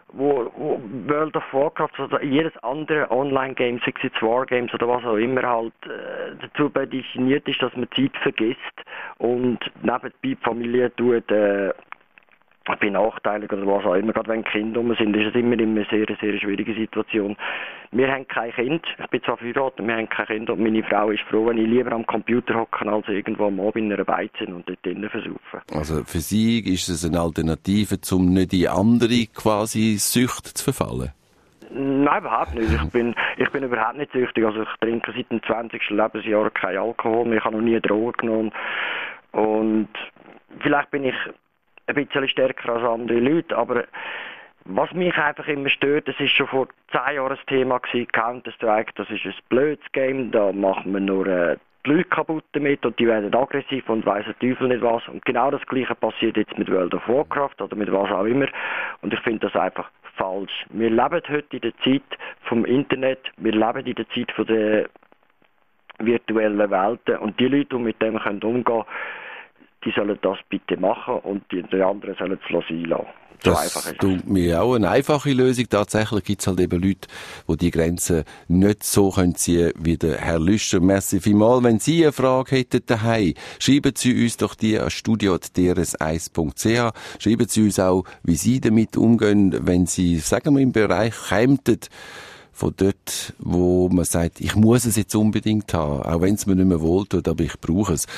World of Warcraft oder jedes andere Online-Game, sei es jetzt Wargames oder was auch immer, halt dazu prädestiniert ist, dass man Zeit vergisst und nebenbei die Familie tut benachteiligt oder was auch immer. Gerade wenn Kinder rum sind, ist es immer eine sehr, sehr schwierige Situation. Wir haben kein Kind. Ich bin zwar verheiratet, wir haben kein Kind und meine Frau ist froh, wenn ich lieber am Computer hocke, als irgendwo am Abend in einer Beize und dort drinnen versaufen. Also für Sie ist es eine Alternative, um nicht in andere quasi Süchte zu verfallen? Nein, überhaupt nicht. Ich bin überhaupt nicht süchtig. Also ich trinke seit dem 20. Lebensjahr kein Alkohol mehr. Ich habe noch nie Drogen genommen. Und vielleicht bin ich ein bisschen stärker als andere Leute, aber was mich einfach immer stört, das ist schon vor 10 Jahren das Thema gewesen, Counter-Strike, das ist ein blödes Game, da macht man nur die Leute kaputt damit und die werden aggressiv und weiss der Teufel nicht was. Und genau das Gleiche passiert jetzt mit World of Warcraft oder mit was auch immer. Und ich finde das einfach falsch. Wir leben heute in der Zeit vom Internet, wir leben in der Zeit von der virtuellen Welten und die Leute, die mit dem umgehen können, die sollen das bitte machen und die anderen sollen es sein lassen. So das tut mir auch eine einfache Lösung. Tatsächlich gibt es halt eben Leute, die die Grenzen nicht so können ziehen wie der Herr Lüscher. Merci vielmals. Wenn Sie eine Frage hätten daheim, schreiben Sie uns doch die an studio@drs1.ch. Schreiben Sie uns auch, wie Sie damit umgehen, wenn Sie, sagen wir, im Bereich kämten, von dort, wo man sagt, ich muss es jetzt unbedingt haben, auch wenn es mir nicht mehr wohltut, aber ich brauche es.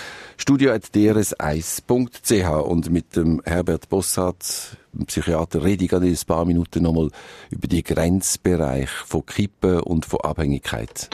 studio@drs1.ch und mit dem Herbert Bossart, dem Psychiater, rede ich in ein paar Minuten nochmal über die Grenzbereich von Kippen und von Abhängigkeit.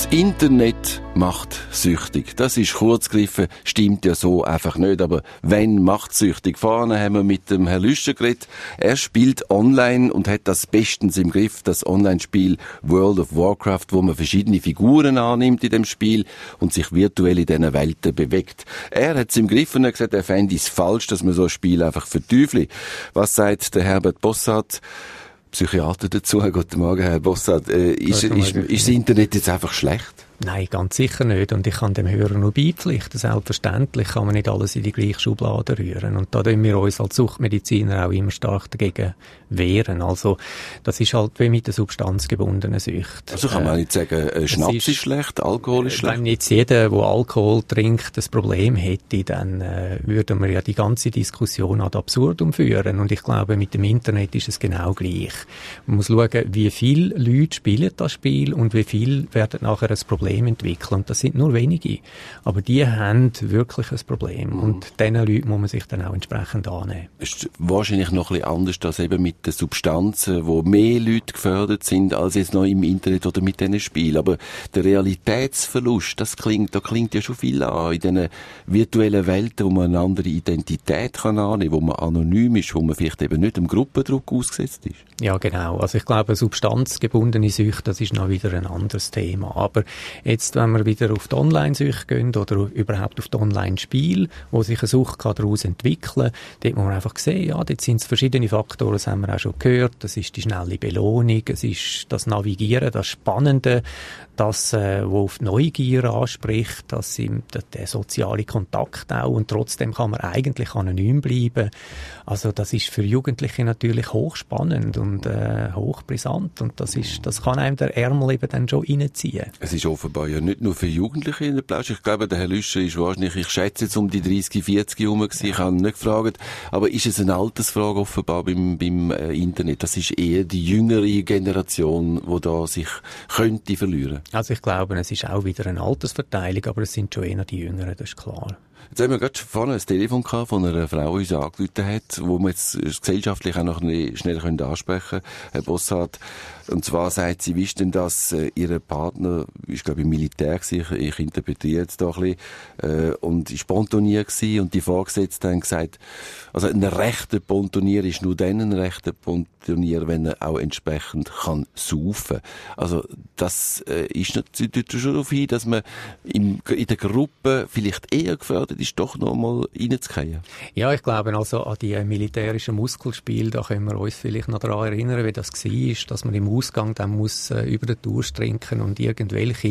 Internet macht süchtig. Das ist kurz gegriffen, stimmt ja so einfach nicht. Aber wenn macht süchtig? Vorne haben wir mit dem Herrn Lüscher geredet. Er spielt online und hat das bestens im Griff, das Online-Spiel World of Warcraft, wo man verschiedene Figuren annimmt in dem Spiel und sich virtuell in diesen Welten bewegt. Er hat es im Griff und hat gesagt, er fände es falsch, dass man so ein Spiel einfach verteufelt. Was sagt der Herbert Bossart, Psychiater, dazu? Guten Morgen, Herr Bossart. Ist das Internet jetzt einfach schlecht? Nein, ganz sicher nicht. Und ich kann dem Hörer nur beipflichten. Selbstverständlich kann man nicht alles in die gleiche Schublade rühren. Und da tun wir uns als Suchtmediziner auch immer stark dagegen wehren. Also, das ist halt wie mit der substanzgebundenen Sucht. Also kann man nicht sagen, Schnaps ist schlecht, Alkohol ist schlecht? Wenn jetzt jeder, der Alkohol trinkt, das Problem hätte, dann würden wir ja die ganze Diskussion ad absurdum führen. Und ich glaube, mit dem Internet ist es genau gleich. Man muss schauen, wie viele Leute spielen das Spiel und wie viele werden nachher ein Problem entwickeln. Und das sind nur wenige. Aber die haben wirklich ein Problem. Und diesen Leuten muss man sich dann auch entsprechend annehmen. Es ist wahrscheinlich noch ein bisschen anders als eben mit den Substanzen, wo mehr Leute gefördert sind, als jetzt noch im Internet oder mit diesen Spielen. Aber der Realitätsverlust, da klingt ja schon viel an. In diesen virtuellen Welten, wo man eine andere Identität kann annehmen, wo man anonym ist, wo man vielleicht eben nicht dem Gruppendruck ausgesetzt ist. Ja, genau. Also ich glaube, substanzgebundene Sucht, das ist noch wieder ein anderes Thema. Aber jetzt, wenn wir wieder auf die Online-Sucht gehen oder überhaupt auf die Online-Spiele, wo sich eine Sucht daraus entwickeln kann, dort muss man einfach sehen, ja, dort sind es verschiedene Faktoren, das haben wir auch schon gehört. Das ist die schnelle Belohnung, es ist das Navigieren, das Spannende, das, wo auf die Neugier anspricht, das der soziale Kontakt auch, und trotzdem kann man eigentlich anonym bleiben. Also das ist für Jugendliche natürlich hochspannend und hochbrisant, und das kann einem der Ärmel eben dann schon reinziehen. Es ist offenbar ja nicht nur für Jugendliche in der Plausch. Ich glaube, der Herr Lüscher ist wahrscheinlich, ich schätze jetzt um die 30, 40 herum gewesen. Ich habe ihn nicht gefragt. Aber ist es eine Altersfrage offenbar beim Internet? Das ist eher die jüngere Generation, die da sich könnte verlieren. Also ich glaube, es ist auch wieder eine Altersverteilung, aber es sind schon eher die Jüngeren, das ist klar. Jetzt haben wir gerade vorne ein Telefon gehabt von einer Frau, die uns angerufen hat, wo wir jetzt gesellschaftlich auch noch schnell ansprechen können, Herr Bossart. Und zwar sagt sie, wie ist denn das, ihr Partner ist, glaube ich, im Militär gewesen, ich interpretiere jetzt da ein bisschen, und ist Pontonier gewesen, und die Vorgesetzte haben gesagt, also ein rechter Pontonier ist nur dann ein rechter Pontonier, wenn er auch entsprechend kann saufen. Also das ist natürlich schon darauf hin, dass man in der Gruppe vielleicht eher gefördert ist, doch noch mal reinzugehen. Ja, ich glaube also an die militärischen Muskelspiele, da können wir uns vielleicht noch daran erinnern, wie das war, dass man im Ausgang dann muss über den Durst trinken und irgendwelche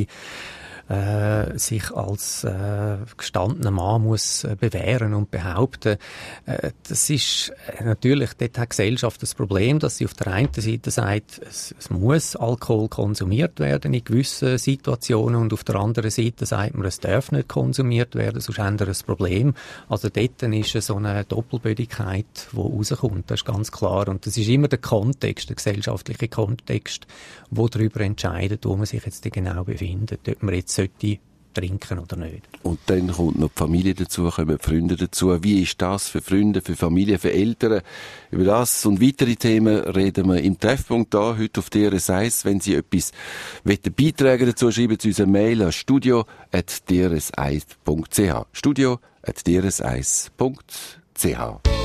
sich als gestandener Mann muss bewähren und behaupten. Das ist natürlich, dort hat die Gesellschaft das Problem, dass sie auf der einen Seite sagt, es muss Alkohol konsumiert werden in gewissen Situationen, und auf der anderen Seite sagt man, es darf nicht konsumiert werden, sonst haben wir ein Problem. Also dort ist so eine Doppelbödigkeit, die rauskommt, das ist ganz klar. Und das ist immer der Kontext, der gesellschaftliche Kontext, der darüber entscheidet, wo man sich jetzt genau befindet, ob man jetzt sollte trinken oder nicht. Und dann kommt noch die Familie dazu, kommen die Freunde dazu. Wie ist das für Freunde, für Familie, für Eltern? Über das und weitere Themen reden wir im Treffpunkt da, heute auf DRS 1. Wenn Sie etwas beitragen dazu, schreiben Sie uns eine Mail an studio@drs1.ch. studio@drs1.ch.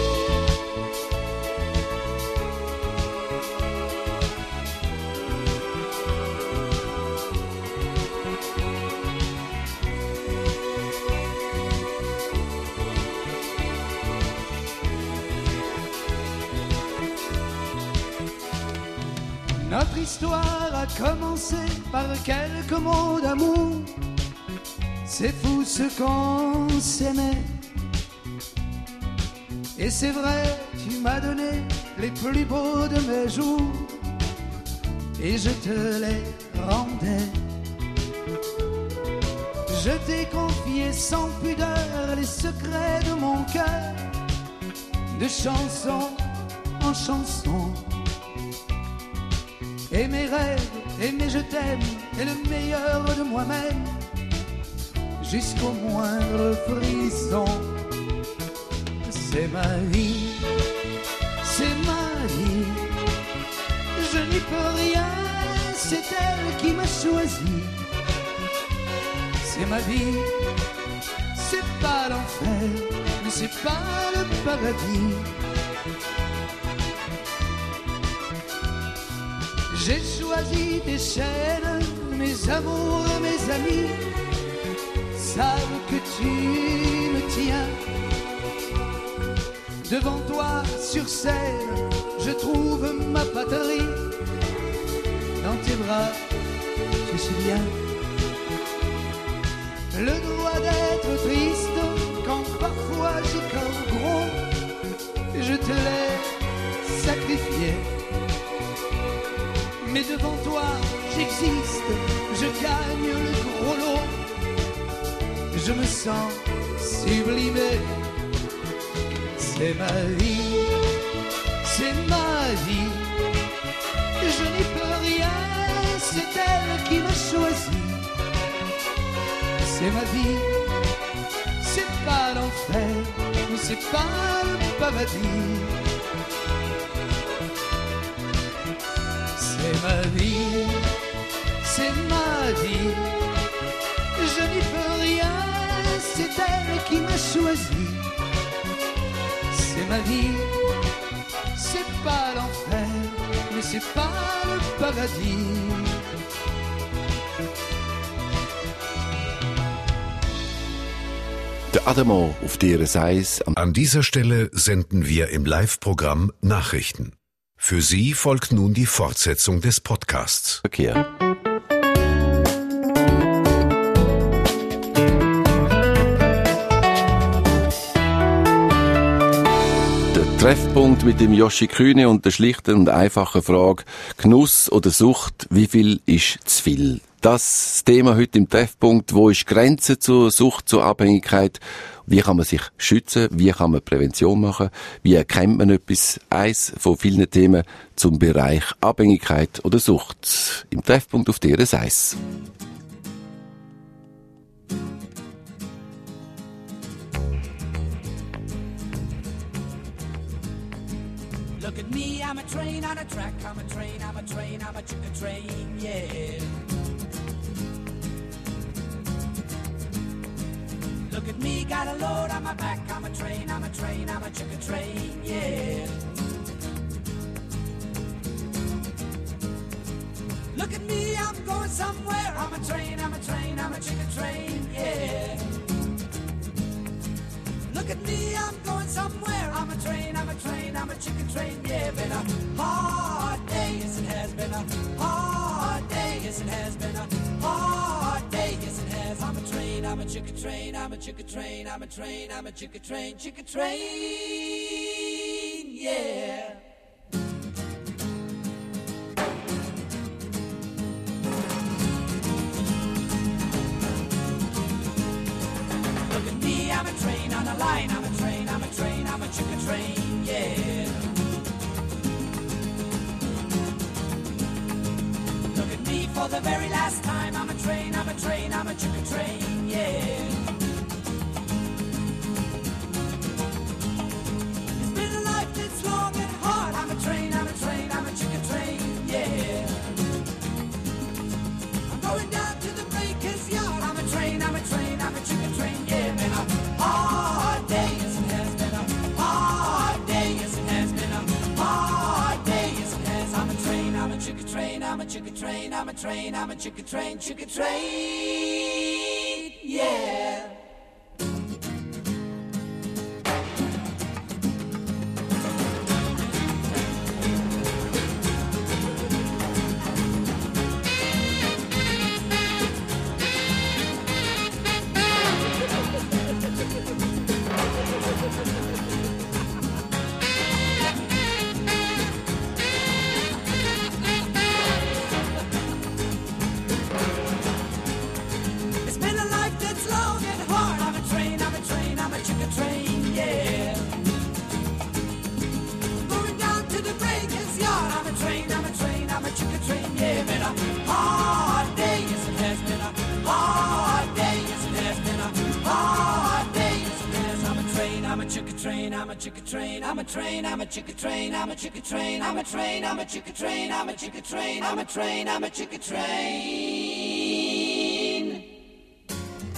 Notre histoire a commencé par quelques mots d'amour. C'est fou ce qu'on s'aimait. Et c'est vrai, tu m'as donné les plus beaux de mes jours, et je te les rendais. Je t'ai confié sans pudeur les secrets de mon cœur, de chanson en chanson. Et mes rêves, et mes je t'aime, et le meilleur de moi-même, jusqu'au moindre frisson. C'est ma vie, c'est ma vie, je n'y peux rien, c'est elle qui m'a choisi. c'est ma vie. C'est pas l'enfer, mais c'est pas le paradis. J'ai choisi tes chaînes, mes amours, mes amis savent que tu me tiens. Devant toi sur scène, je trouve ma patrie. Dans tes bras, je suis bien. Le droit d'être triste quand parfois j'ai cœur gros, je te l'ai sacrifié. Mais devant toi, j'existe, je gagne le gros lot. Je me sens sublimé. C'est ma vie, c'est ma vie. Je n'y peux rien, c'est elle qui m'a choisi. C'est ma vie, c'est pas l'enfer, mais c'est pas le paradis. C'est ma vie, c'est ma vie. Je n'y peux rien, c'est elle qui m'a choisi. C'est ma vie, c'est pas l'enfer, mais c'est pas le paradis. Der Adamo auf DRS1. An dieser Stelle senden wir im Live-Programm Nachrichten. Für Sie folgt nun die Fortsetzung des Podcasts. Verkehr. Der Treffpunkt mit dem Joshi Kühne und der schlichten und einfachen Frage: Genuss oder Sucht, wie viel ist zu viel? Das Thema heute im Treffpunkt: Wo ist die Grenze zur Sucht, zur Abhängigkeit? Wie kann man sich schützen? Wie kann man Prävention machen? Wie erkennt man etwas? Eins von vielen Themen zum Bereich Abhängigkeit oder Sucht. Im Treffpunkt auf DRS1. Look at me, I'm a train on a track, I'm a train, I'm a train, I'm a chicken train, yeah. Look at me, got a load on my back, I'm a train, I'm a train, I'm a chicken train, yeah. Look at me, I'm going somewhere, I'm a train, I'm a train, I'm a chicken train, yeah. Look at me, I'm going somewhere, I'm a train, I'm a train, I'm a chicken train, yeah. Been a hard day, yes it has been a hard day, yes it has been a hard day, yes it has. I'm a train, I'm a chicken train, I'm a chicken train, I'm a train, I'm a chicken train, yeah. Look at me, I'm a train on a line, I'm a train, I'm a train, I'm a chicken train, yeah. Look at me for the very last time, I'm a train, I'm a train, I'm a chicken train, yeah. It's been a life that's long and hard, I'm a train, I'm a train, I'm a chicken train, yeah. I'm going down to the baker's yard, I'm a train, I'm a train, I'm a chicken train, yeah. Been a hard day, yes it has been a hard day, yes it has been a hard day, yes it has. I'm a train, I'm a chicken train, I'm a chicken train, I'm a train, I'm a chicken train, yeah. It's been a life that's long and hard. I'm a train, I'm a train, I'm a chicken train, yeah. Going down to the breaker's yard. I'm a train, I'm a train, I'm a chicken train, yeah. Been a hard day, yes it has been a hard day, yes it has been a hard day, yes it has. I'm a train, I'm a chicken train, I'm a chicken train, I'm a train, I'm a chicken train, I'm a chicken train, I'm a train, I'm a chicken train, I'm a chicken train, I'm a train, I'm a chicken train.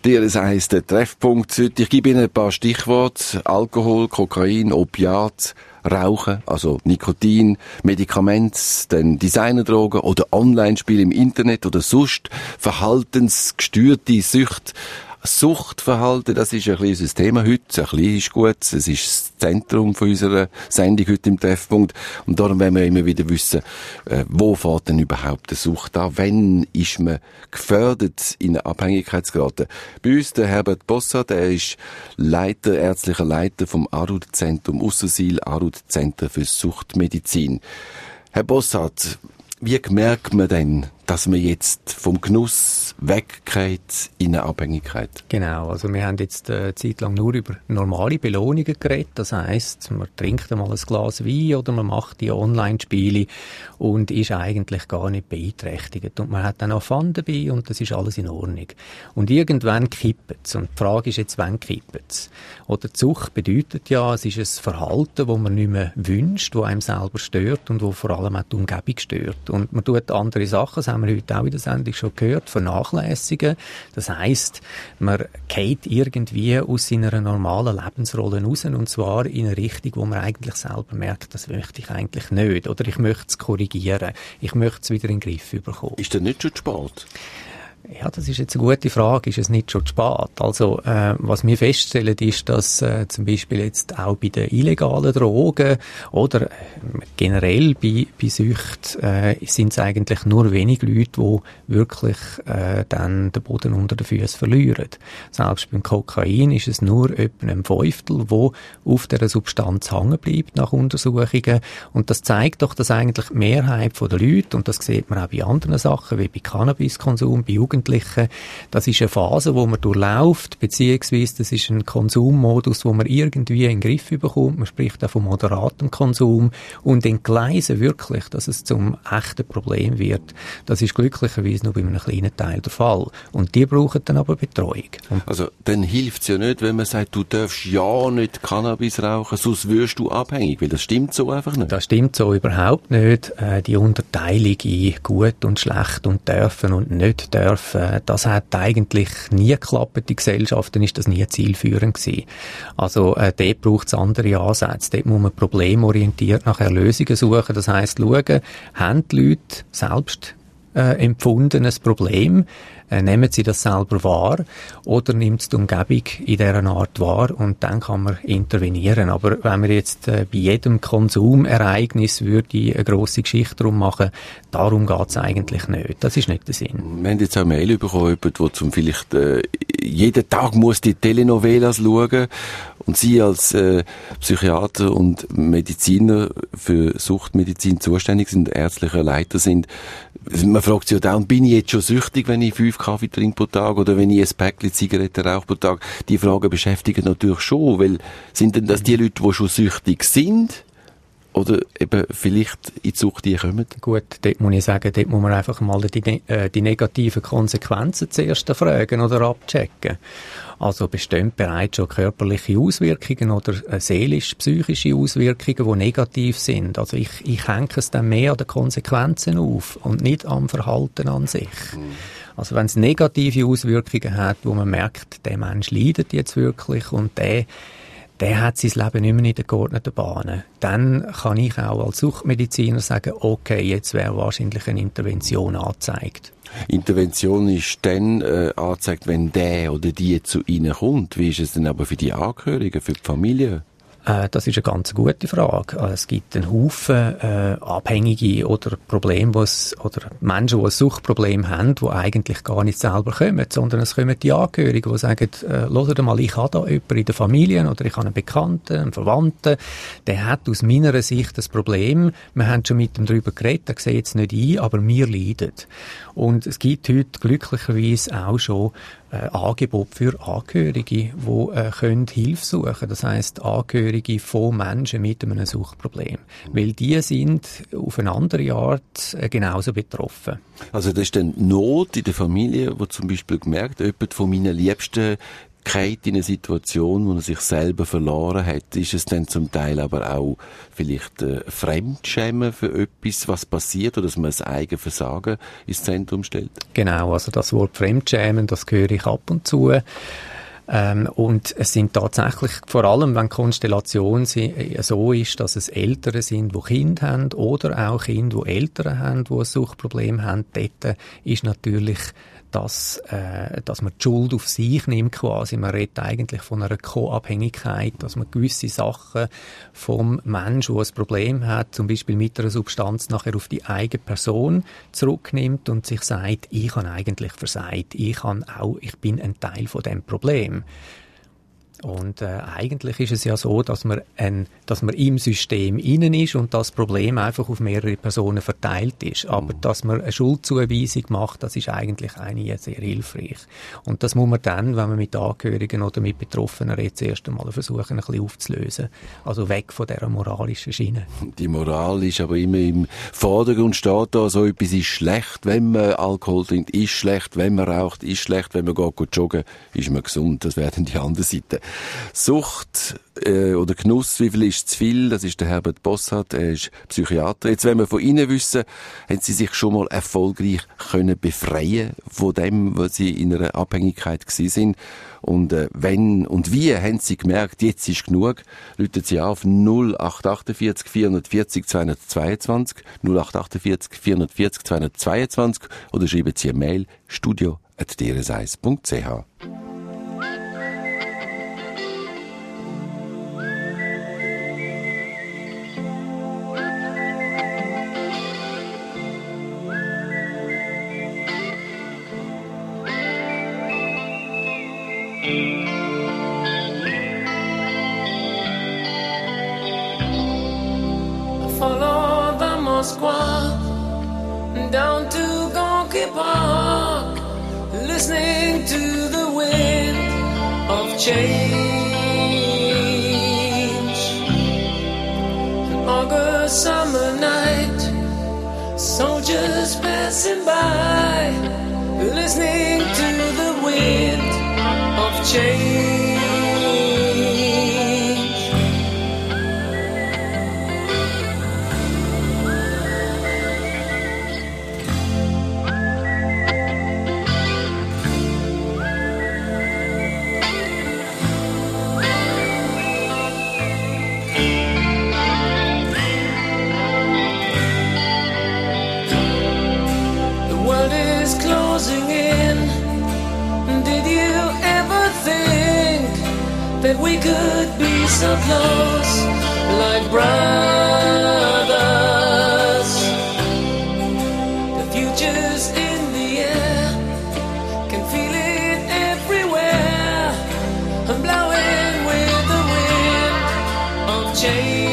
Das heisst, der Treffpunkt heute. Ich gebe Ihnen ein paar Stichworte. Alkohol, Kokain, Opiat, Rauchen, also Nikotin, Medikamente, dann Designerdrogen oder Online-Spiele im Internet oder sonst verhaltensgestörte Süchte. Suchtverhalten, das ist ein bisschen unser Thema heute. Ein bisschen ist gut. Es ist das Zentrum von unserer Sendung heute im Treffpunkt. Und darum wollen wir immer wieder wissen, wo fährt denn überhaupt die Sucht an? Wann ist man gefördert, in eine Abhängigkeit zu geraten? Bei uns der Herbert Bossart, er ist ärztlicher Leiter vom ARUD-Zentrum Aussersil, ARUD-Zentrum für Suchtmedizin. Herr Bossart, wie merkt man denn, dass man jetzt vom Genuss weggeht in eine Abhängigkeit? Genau, also wir haben jetzt eine Zeit lang nur über normale Belohnungen geredet. Das heisst, man trinkt einmal ein Glas Wein oder man macht die Online-Spiele und ist eigentlich gar nicht beeinträchtigt. Und man hat dann auch Fun dabei und das ist alles in Ordnung. Und irgendwann kippt es. Und die Frage ist jetzt, wann kippt es? Oder die Sucht bedeutet ja, es ist ein Verhalten, das man nicht mehr wünscht, das einem selber stört und das vor allem auch die Umgebung stört. Und man tut andere Sachen, das haben wir heute auch in der Sendung schon gehört, vernachlässigen. Das heisst, man geht irgendwie aus seiner normalen Lebensrolle raus, und zwar in eine Richtung, wo man eigentlich selber merkt, das möchte ich eigentlich nicht. Oder ich möchte es korrigieren. Ich möchte es wieder in den Griff bekommen. Ist das nicht schon zu spät? Ja, das ist jetzt eine gute Frage. Ist es nicht schon zu spät? Also, was wir feststellen, ist, dass zum Beispiel jetzt auch bei den illegalen Drogen oder generell bei Süchten sind es eigentlich nur wenig Leute, die wirklich dann den Boden unter den Füßen verlieren. Selbst beim Kokain ist es nur etwa ein Fünftel, wo auf dieser Substanz hängen bleibt nach Untersuchungen. Und das zeigt doch, dass eigentlich die Mehrheit der Leute, und das sieht man auch bei anderen Sachen, wie bei Cannabiskonsum, bei Jugendlichen, das ist eine Phase, wo man durchläuft, beziehungsweise das ist ein Konsummodus, wo man irgendwie in den Griff bekommt. Man spricht auch von moderatem Konsum und entgleisen wirklich, dass es zum echten Problem wird. Das ist glücklicherweise nur bei einem kleinen Teil der Fall. Und die brauchen dann aber Betreuung. Also, dann hilft es ja nicht, wenn man sagt, du darfst ja nicht Cannabis rauchen, sonst wirst du abhängig, weil das stimmt so einfach nicht. Das stimmt so überhaupt nicht. Die Unterteilung in gut und schlecht und dürfen und nicht dürfen, das hat eigentlich nie geklappt. In Gesellschaften ist das nie zielführend gewesen. Also dort braucht es andere Ansätze. Dort muss man problemorientiert nach Lösungen suchen. Das heisst, schauen, haben die Leute selbst empfundenes Problem, nehmen sie das selber wahr oder nimmt es die Umgebung in dieser Art wahr, und dann kann man intervenieren. Aber wenn wir jetzt bei jedem Konsumereignis würde eine grosse Geschichte drum machen, darum geht es eigentlich nicht. Das ist nicht der Sinn. Wir haben jetzt auch Mail bekommen, jemand, der zum vielleicht jeden Tag muss die Telenovelas schauen, und Sie als Psychiater und Mediziner für Suchtmedizin zuständig sind, ärztlicher Leiter sind. Man fragt sich ja dann, bin ich jetzt schon süchtig, wenn ich 5 Kaffee trinke pro Tag oder wenn ich ein Päckchen Zigaretten rauche pro Tag? Die Fragen beschäftigen natürlich schon, weil sind denn das die Leute, die schon süchtig sind? Oder eben vielleicht in die Sucht kommen? Gut, dort muss ich sagen, dort muss man einfach mal die negativen Konsequenzen zuerst fragen oder abchecken. Also bestehen bereits schon körperliche Auswirkungen oder seelisch-psychische Auswirkungen, die negativ sind. Also ich hänge es dann mehr an den Konsequenzen auf und nicht am Verhalten an sich. Also wenn es negative Auswirkungen hat, wo man merkt, der Mensch leidet jetzt wirklich und der hat sein Leben nicht mehr in den geordneten Bahnen, dann kann ich auch als Suchtmediziner sagen, okay, jetzt wäre wahrscheinlich eine Intervention angezeigt. Intervention ist dann angezeigt, wenn der oder die zu Ihnen kommt. Wie ist es denn aber für die Angehörigen, für die Familie? Das ist eine ganz gute Frage. Es gibt einen Haufen Abhängige oder Probleme, oder Menschen, die ein Suchtproblem haben, die eigentlich gar nicht selber kommen, sondern es kommen die Angehörigen, die sagen, hört mal, ich habe da jemanden in der Familie oder ich habe einen Bekannten, einen Verwandten, der hat aus meiner Sicht das Problem, wir haben schon mit ihm darüber geredet, der sieht es nicht ein, aber wir leiden. Und es gibt heute glücklicherweise auch schon Angebot für Angehörige, die können Hilfe suchen. Das heisst, Angehörige von Menschen mit einem Suchtproblem. Weil die sind auf eine andere Art genauso betroffen. Also das ist dann Not in der Familie, wo zum Beispiel gemerkt, jemand von meinen Liebsten geht in eine Situation, wo er sich selber verloren hat. Ist es dann zum Teil aber auch vielleicht Fremdschämen für etwas, was passiert, oder dass man das eigene Versagen ins Zentrum stellt? Genau, also das Wort Fremdschämen, das höre ich ab und zu. Und es sind tatsächlich, vor allem wenn die Konstellation so ist, dass es Eltern sind, die Kinder haben, oder auch Kinder, die Eltern haben, die ein Suchtproblem haben, dort ist natürlich dass man die Schuld auf sich nimmt quasi. Man redet eigentlich von einer Co-Abhängigkeit, dass man gewisse Sachen vom Menschen, der ein Problem hat, zum Beispiel mit einer Substanz, nachher auf die eigene Person zurücknimmt und sich sagt, ich habe eigentlich versagt, ich bin ein Teil von dem Problem. Und eigentlich ist es ja so, dass man im System innen ist und das Problem einfach auf mehrere Personen verteilt ist. Aber dass man eine Schuldzuweisung macht, das ist eigentlich sehr hilfreich. Und das muss man dann, wenn man mit Angehörigen oder mit Betroffenen redet, zuerst einmal versuchen, ein bisschen aufzulösen. Also weg von dieser moralischen Schiene. Die Moral ist aber immer im Vordergrund, steht da, so etwas ist schlecht, wenn man Alkohol trinkt, ist schlecht, wenn man raucht, ist schlecht, wenn man geht joggen, ist man gesund. Das wäre dann die andere Seite. Sucht oder Genuss, wie viel ist zu viel? Das ist der Herbert Bossart, er ist Psychiater. Jetzt wollen wir von Ihnen wissen, haben Sie sich schon mal erfolgreich können befreien von dem, was Sie in einer Abhängigkeit gewesen sind? Und wenn und wie haben Sie gemerkt, jetzt ist genug? Rufen Sie auf 0848 440 222, 0848 440 222 oder schreiben Sie eine Mail studio@drs1.ch. Follow the Moskwa down to Gorky Park, listening to the wind of change. An August summer night, soldiers passing by, listening to the wind of change. Closing in. Did you ever think that we could be so close, like brothers? The future's in the air, can feel it everywhere. I'm blowing with the wind of change.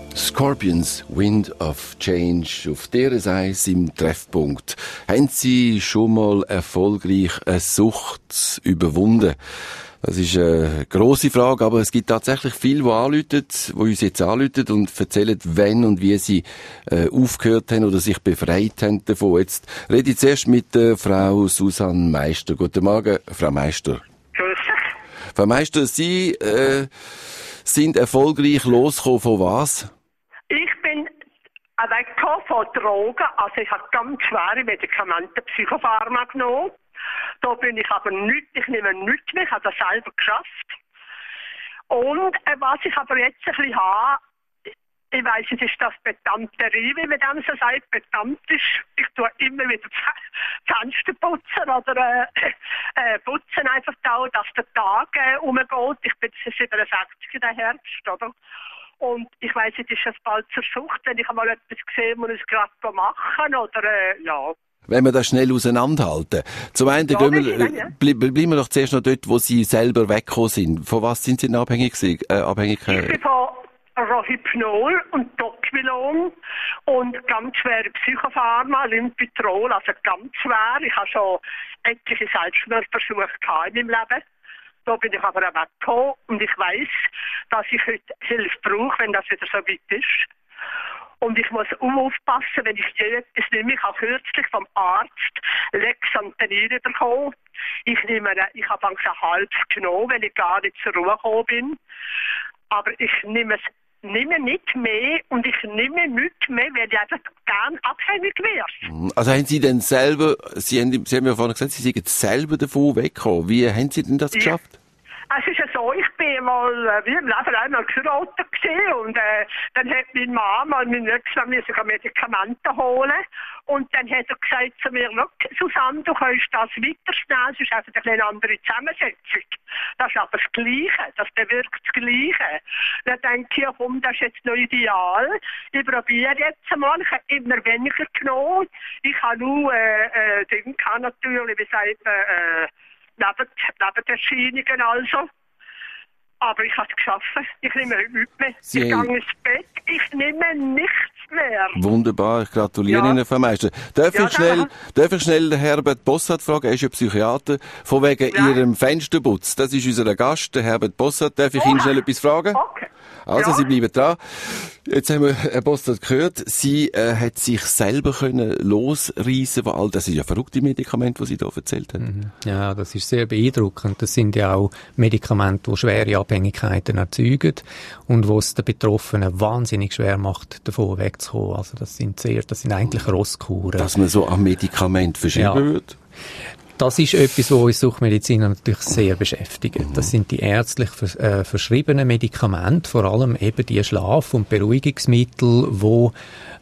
Scorpions, Wind of Change, auf deren Seite im Treffpunkt. Haben Sie schon mal erfolgreich eine Sucht überwunden? Das ist eine grosse Frage, aber es gibt tatsächlich viele, die uns jetzt anrufen und erzählen, wann und wie sie aufgehört haben oder sich befreit haben davon. Jetzt rede ich zuerst mit der Frau Susanne Meister. Guten Morgen, Frau Meister. Grüß dich. Frau Meister, Sie sind erfolgreich losgekommen von was? Ich bin weggekommen von Drogen, also ich habe ganz schwere Medikamente, Psychopharma genommen. Da bin ich aber ich nehme nichts mehr, ich habe das selber geschafft. Und was ich aber jetzt ein bisschen habe, ich weiss, es ist das Pedanterie, wie man dem so sagt, pedantisch. Ich tue immer wieder Fenster putzen oder putzen einfach da, dass der Tag umgeht. Ich bin 67 der Herbst, oder? Und ich weiss, es ist jetzt bald zur Sucht, wenn ich einmal etwas sehe, muss ich es gerade machen oder ja. Wenn wir das schnell auseinanderhalten. Zum einen bleiben wir doch zuerst noch dort, wo Sie selber weggekommen sind. Von was sind Sie denn abhängig? Ich bin von Rohypnol und Tocquilon und ganz schwere Psychopharma, Limpitrol, also ganz schwer. Ich habe schon etliche Selbstmordversuche in meinem Leben. Da bin ich aber auch weggekommen und ich weiss, dass ich heute Hilfe brauche, wenn das wieder so weit ist. Und ich muss aufpassen, wenn ich etwas nehme. Ich habe kürzlich vom Arzt Lexantenil bekommen. Ich habe ein halbes genommen, wenn ich gar nicht zur Ruhe gekommen bin. Aber ich nehme nicht mehr und ich nehme nichts mehr, weil ich einfach gern abhängig wäre. Also haben Sie denn selber, Sie haben ja vorhin gesagt, Sie sind selber davon weggekommen. Wie haben Sie denn das geschafft? Es ist ja so, ich bin mal wie im Leben einmal geheiratet gewesen und dann hat mein Mann mal mein Nächster Medikamente holen und dann hat er gesagt zu mir, Susanne, du kannst das weiterschneiden, sonst hat er eine andere Zusammensetzung. Das ist aber das Gleiche, das bewirkt das Gleiche. Dann denke ich, komm, das ist jetzt noch ideal. Ich probiere jetzt einmal, ich habe immer weniger genommen. Ich habe nur Dinge natürlich, wie sagt man, Nebenerscheinungen also. Aber ich habe es geschafft. Ich nehme nichts mehr. Ich gehe ins Bett. Ich nehme nichts mehr. Wunderbar, ich gratuliere Ihnen, Frau Meister. Darf ich schnell den Herbert Bossart fragen? Er ist ja Psychiater. Von wegen Ihrem Fensterputz. Das ist unser Gast, der Herbert Bossart. Darf ich Ihnen schnell etwas fragen? Okay. Also, Sie bleiben dran. Jetzt haben wir Herr Bossart gehört, Sie hat sich selber können losreissen von all das. sind ja verrückte Medikamente, die Sie hier erzählt haben. Ja, das ist sehr beeindruckend. Das sind ja auch Medikamente, die schwere Abhängigkeiten erzeugen und wo es den Betroffenen wahnsinnig schwer macht, davon wegzukommen. Also das sind eigentlich Rosskuren. Dass man so am Medikament verschrieben wird? Das ist etwas, was uns Suchtmediziner natürlich sehr beschäftigt. Das sind die ärztlich verschriebenen Medikamente, vor allem eben die Schlaf- und Beruhigungsmittel, die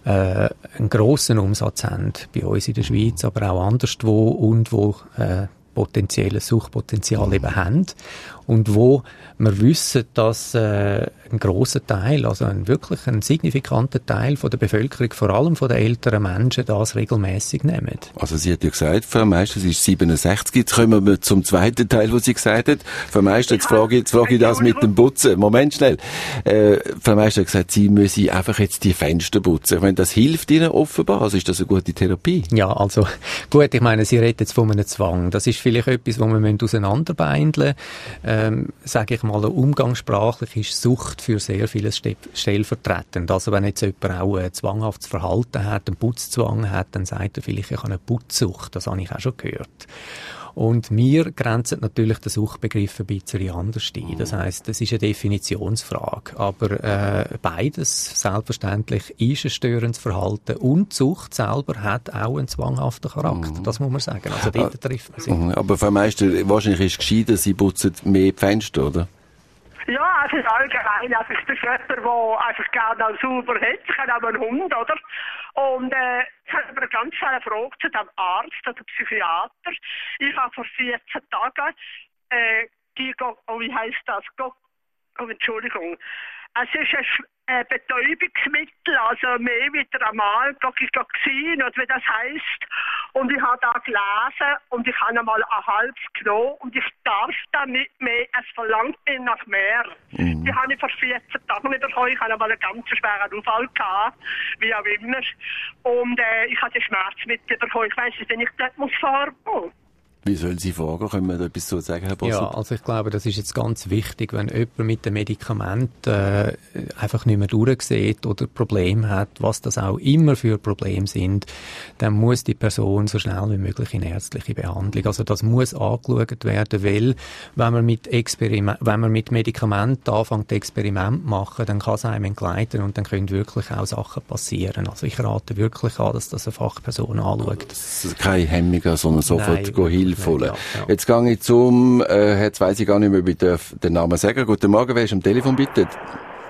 einen grossen Umsatz haben bei uns in der Schweiz, aber auch anderswo und wo potenzielles Suchtpotenzial eben haben und wo wir wissen, dass ein grosser Teil, also wirklich ein signifikanter Teil von der Bevölkerung, vor allem von den älteren Menschen, das regelmäßig nehmen. Also Sie hat ja gesagt, Frau Meister, sie ist 67, jetzt kommen wir zum zweiten Teil, was sie gesagt hat. Frau Meister, jetzt frage ich das mit dem Putzen. Moment schnell. Frau Meister hat gesagt, Sie müssen einfach jetzt die Fenster putzen. Ich meine, das hilft Ihnen offenbar, also ist das eine gute Therapie? Ja, also gut, ich meine, Sie reden jetzt von einem Zwang. Das ist vielleicht etwas, was wir auseinanderbeindeln müssen. Sage ich mal, umgangssprachlich ist Sucht für sehr vieles stellvertretend. Also wenn jetzt jemand auch ein zwanghaftes Verhalten hat, einen Putzzwang hat, dann sagt er vielleicht, ich habe eine Putzsucht. Das habe ich auch schon gehört. Und wir grenzen natürlich den Suchtbegriff ein bisschen anders ein. Das heisst, das ist eine Definitionsfrage. Aber beides, selbstverständlich, ist ein störendes Verhalten und die Sucht selber hat auch einen zwanghaften Charakter. Das muss man sagen. Also dort trifft man sich. Aber Frau Meister, wahrscheinlich ist es gescheiter, Sie putzen mehr die Fenster, oder? Ja, es ist allgemein. Also ich bin jemand, der einfach gerne auch sauber hat. Ich habe auch einen Hund, oder? Und ich habe aber eine ganz schnelle Frage zu dem Arzt oder Psychiater. Ich habe vor 14 Tagen, Entschuldigung, Es ist ein Betäubungsmittel, also mehr wie der Amalgatoxin, oder wie das heisst. Und ich habe da gelesen und ich habe einmal ein halbes genommen und ich darf da nicht mehr. Es verlangt mir nach mehr. Die habe ich vor 14 Tagen bekommen. Ich hatte einmal einen ganz schweren Unfall gehabt, wie auch immer. Und ich habe die Schmerzmittel bekommen. Ich weiss nicht, wenn ich dort fahren muss. Wie sollen Sie vorgehen? Können wir da etwas so sagen, Herr Bossert? Ja, also ich glaube, das ist jetzt ganz wichtig, wenn jemand mit dem Medikament einfach nicht mehr durchsieht oder Probleme hat, was das auch immer für Probleme sind, dann muss die Person so schnell wie möglich in ärztliche Behandlung. Also das muss angeschaut werden, weil wenn man mit Medikamenten anfängt, Experiment zu machen, dann kann es einem entgleiten und dann können wirklich auch Sachen passieren. Also ich rate wirklich an, dass das eine Fachperson anschaut. Das ist keine Hemmung, sondern sofort Hilfe holen. Ja. Jetzt gehe ich zum, jetzt weiss ich gar nicht mehr, ob ich den Namen sagen. Guten Morgen, wer ist am Telefon, bitte? Das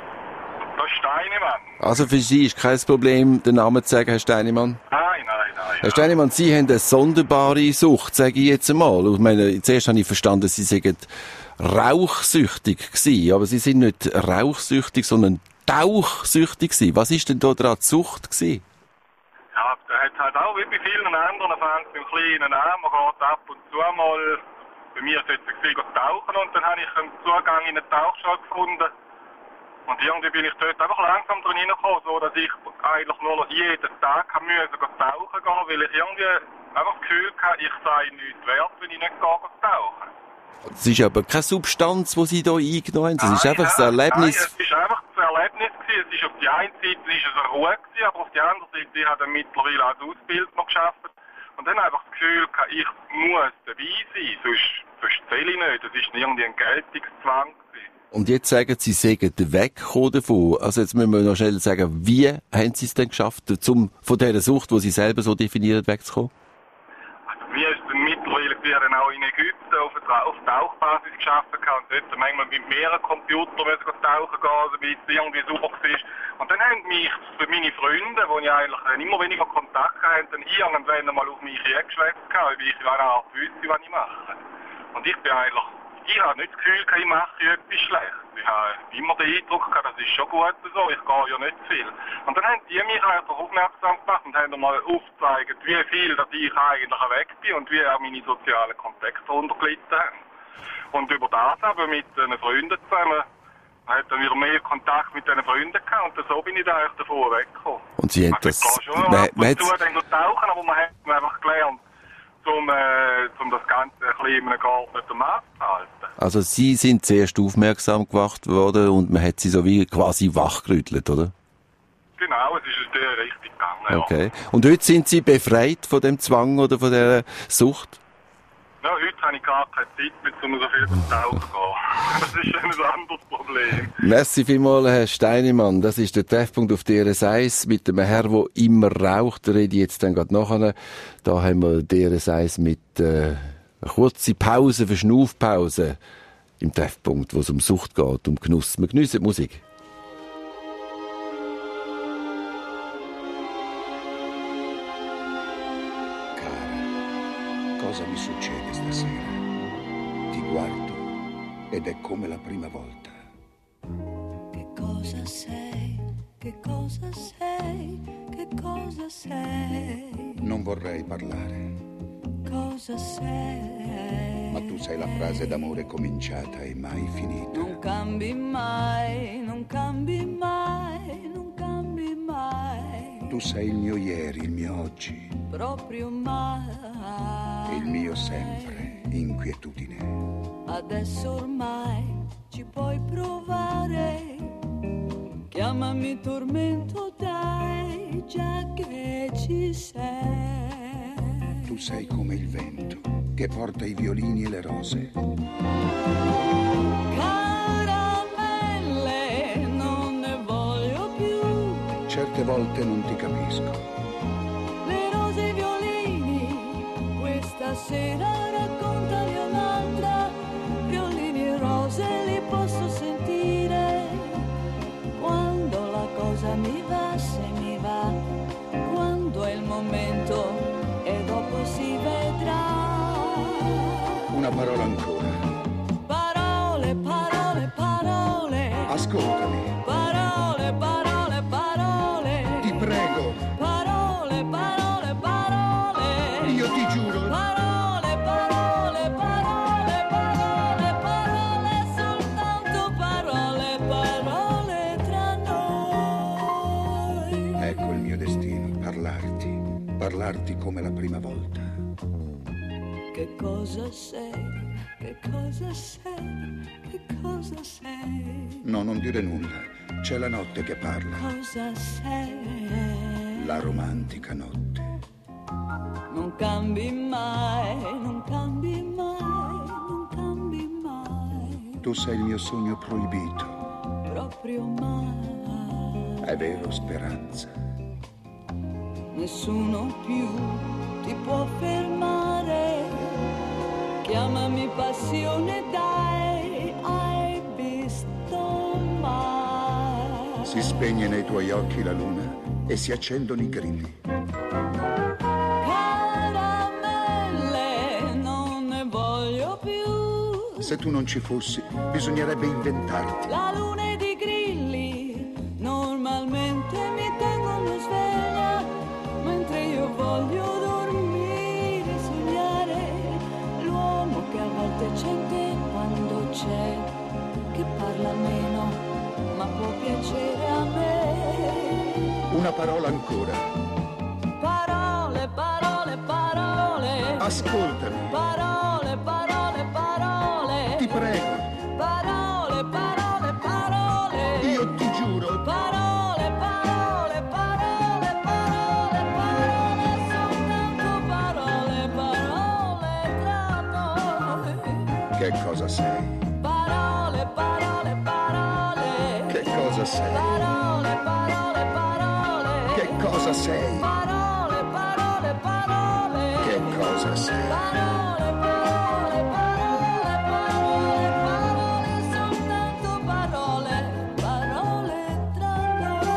ist Steinemann. Also für Sie ist kein Problem, den Namen zu sagen, Herr Steinemann? Nein. Herr Steinemann, Sie haben eine sonderbare Sucht, sage ich jetzt einmal. Ich meine, zuerst habe ich verstanden, Sie seien rauchsüchtig gewesen, aber Sie sind nicht rauchsüchtig, sondern tauchsüchtig gewesen. Was ist denn da dran die Sucht gewesen? Ja, da hat halt auch wie bei vielen anderen fängt beim Kleinen an. Man geht ab und zu mal, bei mir ist es jetzt viel tauchen und dann habe ich einen Zugang in eine Tauchschule gefunden. Und irgendwie bin ich dort einfach langsam drin hineingekommen, so dass ich eigentlich nur noch jeden Tag tauchen gehen, weil ich irgendwie einfach das Gefühl hatte, ich sei nichts wert, wenn ich nicht tauchen. Es ist aber keine Substanz, die Sie hier eingenommen haben. Es ist einfach das Erlebnis. Nein, es ist einfach das Erlebnis gewesen. Es ist auf die eine Seite ist es eine Ruhe gewesen, aber auf die andere Seite ich habe mittlerweile als Ausbildner gearbeitet. Und dann einfach das Gefühl gehabt, ich muss dabei sein, sonst zähle ich nicht. Das ist irgendwie ein Geltungszwang gewesen. Und jetzt sagen Sie, Sie seien weggekommen davon. Also jetzt müssen wir noch schnell sagen, wie haben Sie es denn geschafft, von dieser Sucht, die Sie selber so definieren, wegzukommen? Mir ist dann mittlerweile dann auch in Ägypten auf Tauchbasis gearbeitet und dort manchmal mit mehreren Computern tauchen gehen, also bis es irgendwie super war. Und dann haben mich meine Freunde, die ich eigentlich immer weniger Kontakt hatte, dann irgendwann mal auf mich eingeschwätzt, ob ich eine Art wüsste, was ich mache. Und ich habe nicht das Gefühl, ich mache etwas schlecht. Ich habe immer den Eindruck gehabt, das ist schon gut so, ich gehe ja nicht viel. Und dann haben die mich einfach aufmerksam gemacht und haben mal aufgezeigt, wie viel dass ich eigentlich weg bin und wie auch meine sozialen Kontakte untergelitten haben. Und über das aber mit den Freunden zusammen hat dann wieder mehr Kontakt mit diesen Freunden gehabt und so bin ich da eigentlich davor weggekommen. Und Sie haben das... Ich gehe schon ab und zu dann tauchen, aber man hat einfach gelernt, um das Ganze ein bisschen in einem geordneten Maß zu halten. Also Sie sind zuerst aufmerksam gemacht worden und man hat Sie so wie quasi wachgerüttelt, oder? Genau, es ist in der Richtung gegangen, okay. Ja. Und heute sind Sie befreit von dem Zwang oder von dieser Sucht? Ja, heute habe ich gar keine Zeit mehr, um so viel zu tauchen zu gehen. Das ist ein anderes Problem. Merci vielmals, Herr Steinemann. Das ist der Treffpunkt auf DRS1 mit dem Herrn, der immer raucht. Da rede ich jetzt dann gerade nachher. Da haben wir DRS1 mit einer kurzen Pause, Verschnaufpause im Treffpunkt, wo es um Sucht geht, um Genuss. Wir geniessen die Musik. Cosa mi succede stasera? Ti guardo ed è come la prima volta. Che cosa sei? Che cosa sei? Che cosa sei? Non vorrei parlare. Cosa sei? Ma tu sei la frase d'amore cominciata e mai finita. Non cambi mai, non cambi mai, non cambi mai. Tu sei il mio ieri, il mio oggi. Proprio mai. Il mio sempre, inquietudine. Adesso ormai ci puoi provare. Chiamami tormento, dai, già che ci sei. Tu sei come il vento che porta i violini e le rose. Caramelle, non ne voglio più. Certe volte non ti capisco. Le rose e i violini, questa sera raccontami un'altra. Violini e rose li posso sentire. Quando la cosa mi va, se mi va. Quando è il momento e dopo si vedrà. Una parola ancora. Parole, parole, parole. Ascoltami. Parole, parole, parole. Ti prego. Parole, parole, parole. Io ti giuro. Parole, parole, parole, parole, parole, soltanto parole, parole tra noi. Ecco il mio destino, parlarti come la prima volta. Che cosa sei? Che cosa sei? Che cosa sei? No, non dire nulla. C'è la notte che parla. Cosa sei? La romantica notte. Non cambi mai, non cambi mai, non cambi mai, Tu sei il mio sogno proibito. proprio mai. È vero, Speranza. Nessuno più ti può fermare. Chiamami passione, dai, hai visto mai? Si spegne nei tuoi occhi la luna e si accendono i grilli. Caramelle, non ne voglio più. Se tu non ci fossi, bisognerebbe inventarti. La luna ed i grilli normalmente mi tengono sveglia, mentre io voglio dormire, sognare l'uomo che a volte c'è in te quando c'è, che parla meno ma può piacere a me. Una parola ancora. Parole, parole, parole. Ascoltami. Parole, parole, parole. Ti prego. Parole, parole, parole. Io ti giuro. Parole, parole, parole, parole, parole, soltanto parole, parole tra noi. Che cosa sei? Parole, parole, parole. Che cosa sei? Parole, parole, parole. Che cosa sei? Parole, parole, parole. Che cosa sei? Parole, parole, parole, parole, parole, soltanto parole, parole tra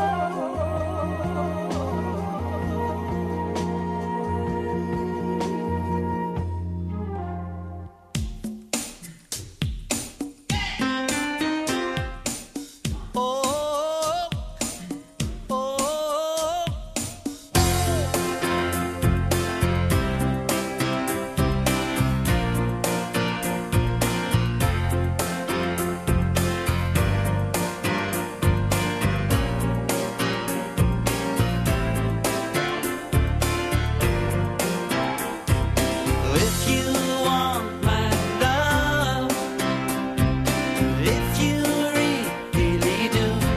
If you want my love, if you really do,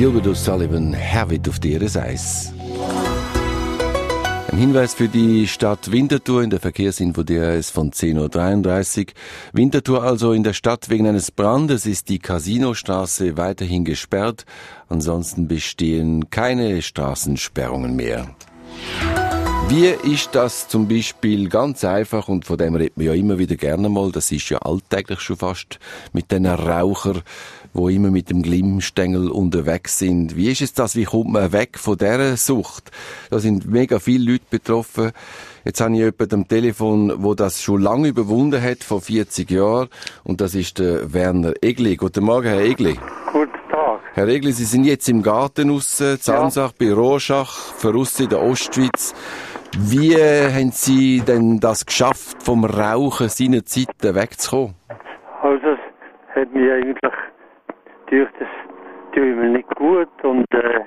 Gilbert O'Sullivan, Have It auf DRS1. Ein Hinweis für die Stadt Winterthur in der Verkehrsinfo DRS von 10.33 Uhr. Winterthur also in der Stadt wegen eines Brandes ist die Casinostraße weiterhin gesperrt. Ansonsten bestehen keine Straßensperrungen mehr. Wie ist das zum Beispiel ganz einfach, und von dem redet man ja immer wieder gerne mal, das ist ja alltäglich schon fast mit den Rauchern, die immer mit dem Glimmstängel unterwegs sind. Wie ist es das? Wie kommt man weg von dieser Sucht? Da sind mega viele Leute betroffen. Jetzt habe ich jemanden am Telefon, der das schon lange überwunden hat, vor 40 Jahren. Und das ist der Werner Egli. Guten Morgen, Herr Egli. Guten Tag. Herr Egli, Sie sind jetzt im Garten aussen, Zansach, bei Rorschach, voraus in der Ostschweiz. Wie haben Sie denn das geschafft, vom Rauchen seiner Zeiten wegzukommen? Also, es hat mich eigentlich durch das tue ich mir nicht gut und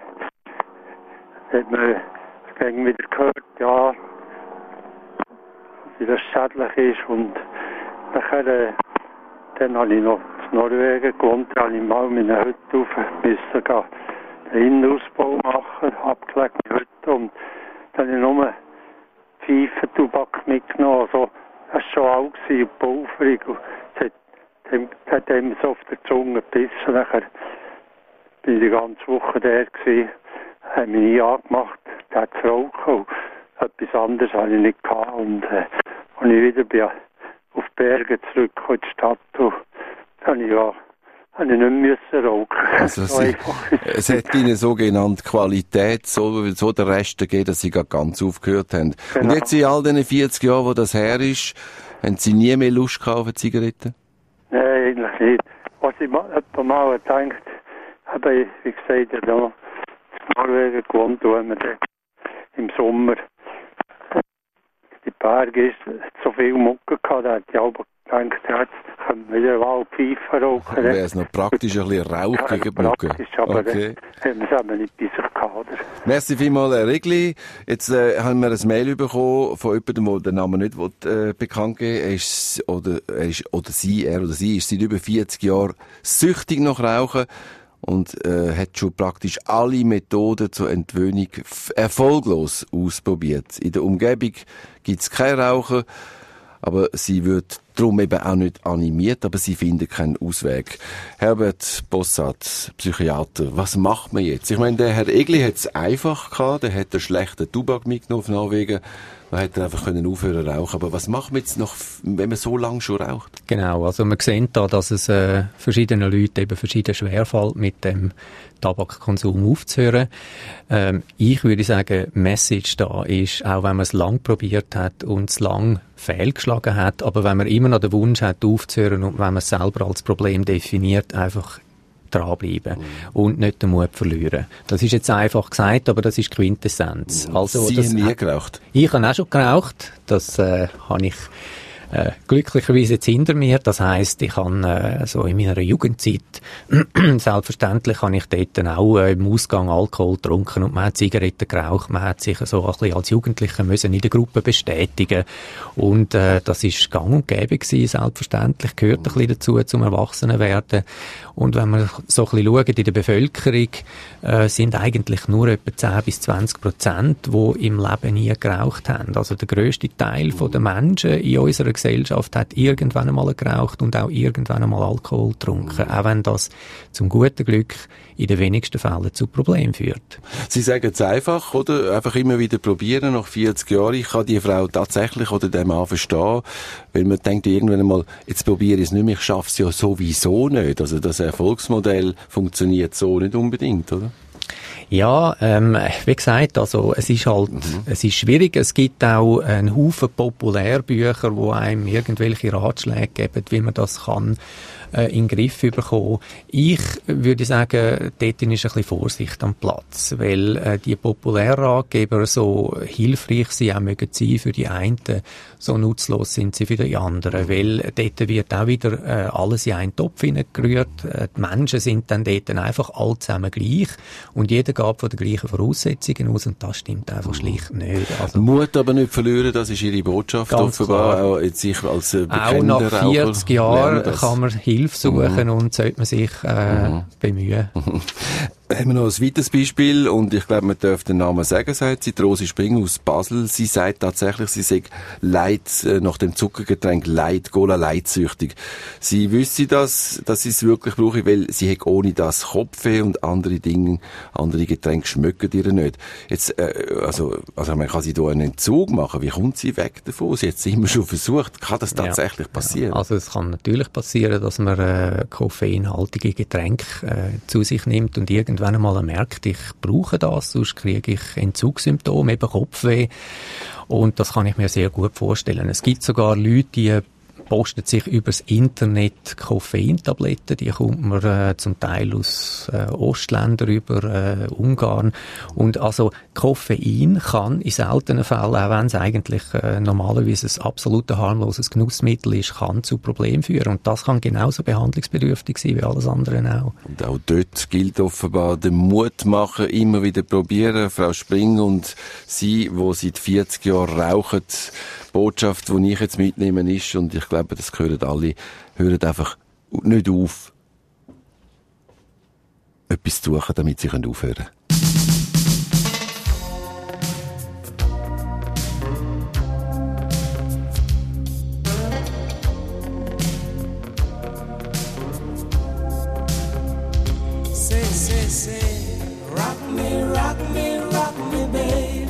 hat man gegen wieder gehört, ja, wie das schädlich ist, und nachher dann habe ich noch in Norwegen gewohnt, da habe ich mal meine Hütte rauf müssen gehen, den Innenausbau machen, abgelegte Hütte, und dann habe ich nur Pfeifentubak mitgenommen, also das war schon alt und pulverig, und es hat ihm so auf der Zunge gebissen. Nachher bin ich die ganze Woche da gewesen, habe mich nie angemacht, der hat zu rauchen, und etwas anderes hatte ich nicht gehabt, und als ich wieder bin auf die Berge zurückgekommen in die Stadt, und dann habe ich nicht mehr rauchen. Also es hat Ihnen sogenannte Qualität, so der Rest gegeben, dass Sie gerade ganz aufgehört haben. Genau. Und jetzt in all diesen 40 Jahren, wo das her ist, haben Sie nie mehr Lust gehabt auf Zigaretten? Nein, eigentlich nicht. Was ich mal gedacht habe, wie gesagt, ich habe in Norwegen gewohnt, wo man im Sommer die Berge ist, so viel Mucke gehabt, da hätte ich auch gedacht, jetzt können wir wieder mal Pfeifen rauchen. Wäre es noch praktisch ein bisschen Rauch gegen die Mucke? Aber okay. Haben wir es eben nicht bei sich gehabt, oder? Merci vielmals, Herr Regli. Jetzt haben wir ein Mail bekommen von jemandem, der den Namen nicht bekannt geben will. Er oder sie ist seit über 40 Jahren süchtig nach Rauchen und hat schon praktisch alle Methoden zur Entwöhnung erfolglos ausprobiert. In der Umgebung gibt es kein Rauchen, aber sie wird darum eben auch nicht animiert, aber sie findet keinen Ausweg. Herbert Bossart, Psychiater, was macht man jetzt? Ich meine, der Herr Egli hat es einfach gehabt, der hat einen schlechten Tobak mitgenommen auf Norwegen, da hätte er einfach aufhören können rauchen. Aber was macht man jetzt noch, wenn man so lange schon raucht? Genau, also man sieht da, dass es verschiedenen Leuten eben verschieden schwerfällt, mit dem Tabakkonsum aufzuhören. Ich würde sagen, Message da ist, auch wenn man es lang probiert hat und es lang fehlgeschlagen hat, aber wenn man immer noch den Wunsch hat, aufzuhören und wenn man es selber als Problem definiert, einfach dranbleiben und nicht den Mut verlieren. Das ist jetzt einfach gesagt, aber das ist die Quintessenz. Also, Sie haben nie geraucht? Ich habe auch schon geraucht. Das habe ich glücklicherweise jetzt hinter mir. Das heisst, ich habe so in meiner Jugendzeit, selbstverständlich habe ich dort dann auch im Ausgang Alkohol getrunken und man hat Zigaretten geraucht. Man hat sich so ein bisschen als Jugendlicher müssen in der Gruppe bestätigen. Und das ist gang und gäbe gewesen, selbstverständlich. Gehört ein bisschen dazu, zum Erwachsenenwerden. Und wenn wir so ein bisschen schauen, in der Bevölkerung sind eigentlich nur etwa 10-20%, die im Leben nie geraucht haben. Also der grösste Teil der Menschen in unserer Gesellschaft hat irgendwann einmal geraucht und auch irgendwann einmal Alkohol getrunken. Auch wenn das zum guten Glück in den wenigsten Fällen zu Problemen führt. Sie sagen es einfach, oder? Einfach immer wieder probieren, nach 40 Jahren. Ich kann die Frau tatsächlich oder den Mann verstehen, weil man denkt irgendwann einmal, jetzt probiere ich es nicht mehr, ich schaffe es ja sowieso nicht. Also das Erfolgsmodell funktioniert so nicht unbedingt, oder? Ja, wie gesagt, also es ist halt, es ist schwierig. Es gibt auch einen Haufen Populärbücher, die einem irgendwelche Ratschläge geben, wie man das kann in den Griff bekommen. Ich würde sagen, dort ist ein bisschen Vorsicht am Platz, weil die Populärratgeber so hilfreich sie auch mögen sein für die einen, so nutzlos sind sie für die anderen, weil dort wird auch wieder alles in einen Topf hineingerührt. Die Menschen sind dann dort einfach alle zusammen gleich und jeder geht von den gleichen Voraussetzungen aus und das stimmt einfach schlicht nicht. Also, Mut aber nicht verlieren, das ist Ihre Botschaft offenbar. Auch jetzt sich als bekennender auch nach 40 Jahren kann man Hilfe suchen und sollte man sich bemühen. Haben wir noch ein weiteres Beispiel, und ich glaube, man darf den Namen sagen, sagt sie, die Rosi Spring aus Basel. Sie sagt tatsächlich, sie sei nach dem Zuckergetränk Cola leitsüchtig. Sie wüsste das, dass sie es wirklich brauche, weil sie hat ohne das Kopfweh und andere Getränke schmecken ihr nicht. Jetzt, also man kann sie da einen Entzug machen. Wie kommt sie weg davon? Sie hat es immer schon versucht. Kann das tatsächlich passieren? Ja. Also es kann natürlich passieren, dass man koffeinhaltige Getränke zu sich nimmt und irgendwann einmal merkt, ich brauche das, sonst kriege ich Entzugssymptome, eben Kopfweh. Und das kann ich mir sehr gut vorstellen. Es gibt sogar Leute, die posten sich übers Internet Koffeintabletten, die kommt man zum Teil aus Ostländern über Ungarn. Und also Koffein kann in seltenen Fällen, auch wenn es eigentlich normalerweise ein absolut harmloses Genussmittel ist, kann zu Problemen führen. Und das kann genauso behandlungsbedürftig sein wie alles andere auch. Und auch dort gilt offenbar den Mut machen, immer wieder probieren. Frau Spring und Sie, die seit 40 Jahren rauchen, die Botschaft, die ich jetzt mitnehme, ist, und ich glaube, das hören alle, hören einfach nicht auf, etwas zu suchen, damit sie aufhören können. Say, rock me, rock me, rock me, baby.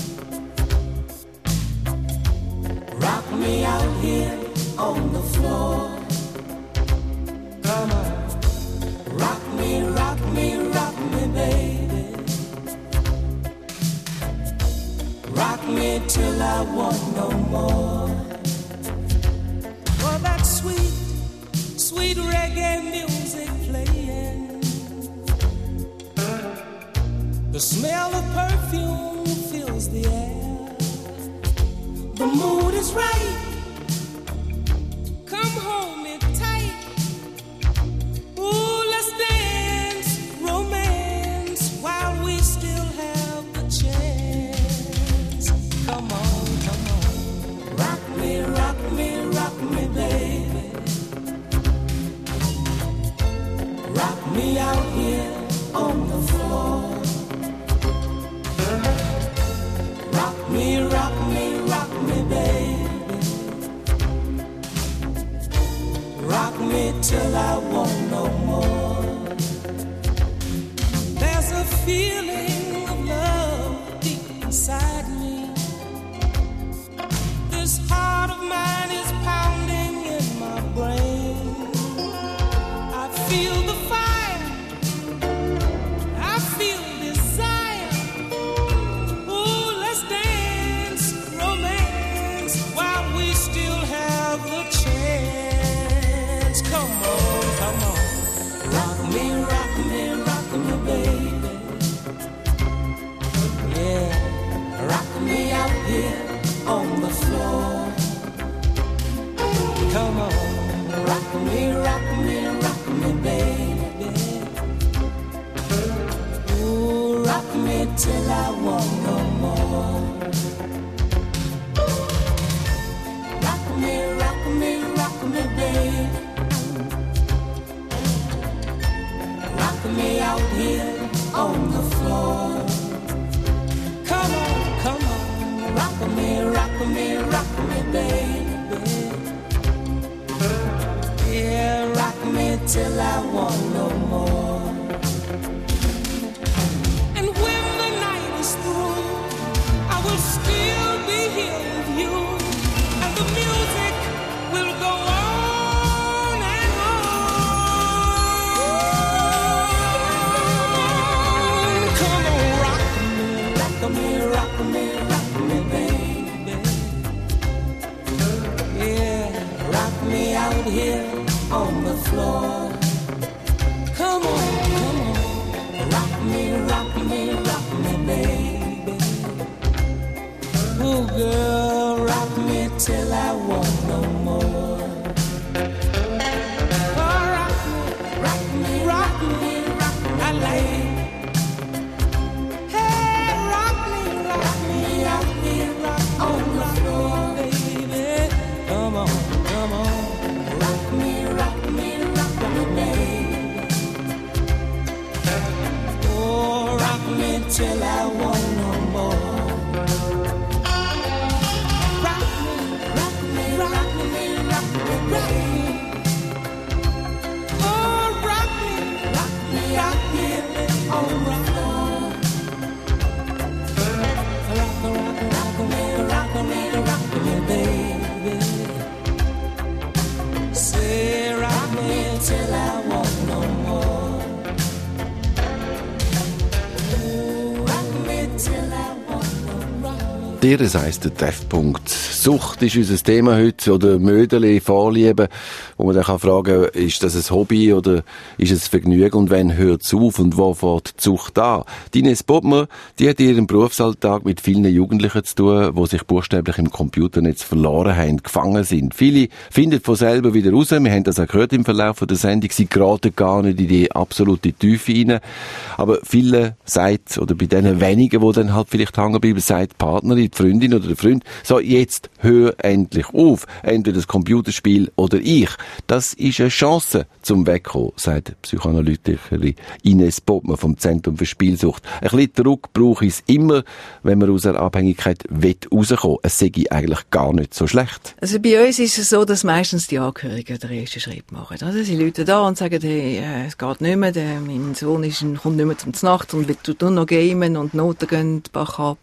Rock me out here on the floor. Come on, rock me, rock me, rock me, baby. Rock me till I want no more. Oh, that sweet, sweet reggae music playing. The smell of perfume fills the air. The mood is right. Come hold me tight. Ooh, let's dance, romance, while we still have the chance. Come on, come on. Rock me, rock me, rock me, baby. Rock me out here on the floor. Rock me, rock me, rock me, baby. Rock me till I want no more. There's a feeling of love deep inside me. This heart of mine is pounding in my brain. I feel the fire. I feel desire. Ooh, let's dance, romance, while we still have the chance. Come on, come on. Rock me, rock me, rock me, baby. Yeah, rock me out here on the floor. Come on, rock me, rock me, rock me, baby. Ooh, rock me till I want no more. Rock me, rock me, rock me, baby. Rock me out here on the floor. Come on, come on. Rock me, rock me, rock me, baby. Yeah, rock me till I want no more. And when the night is through, I will still be here with you, and the music will go on and on. Come on, rock me, rock me, rock me, baby. Yeah, rock me out here on the floor. Come on, come on. Rock me, baby. Ooh, girl, rock me till I want no more. Oh, rock me, rock me, I like it. Hey, rock me out here on the floor, baby. Come on, come on. Rock me, baby. Das heisst, der Treffpunkt Sucht ist unser Thema heute, oder Mödeli, Vorlieben, wo man dann kann fragen, ist das ein Hobby oder ist es Vergnügen und wann hört es auf und wo fährt die Sucht an? Ines Bodmer, die hat ihren Berufsalltag mit vielen Jugendlichen zu tun, die sich buchstäblich im Computernetz verloren haben, gefangen sind. Viele finden von selber wieder raus, wir haben das auch gehört im Verlauf der Sendung, sie geraten gar nicht in die absolute Tiefe rein, aber viele sagt, oder bei denen wenigen, die dann halt vielleicht hängen bleiben, sagt die Partnerin, die Freundin oder der Freund, so, jetzt hör endlich auf. Entweder das Computerspiel oder ich. Das ist eine Chance zum Wegkommen, sagt Psychoanalytikerin Ines Bodmer vom Zentrum für Spielsucht. Ein bisschen Druck brauche ich es immer, wenn man aus einer Abhängigkeit rauskommen will. Es sei eigentlich gar nicht so schlecht. Also bei uns ist es so, dass meistens die Angehörigen den ersten Schritt machen. Also sie Leute da und sagen, hey, es geht nicht mehr, mein Sohn kommt nicht mehr zum Nacht und will nur noch gamen und Noten gehen Bach ab.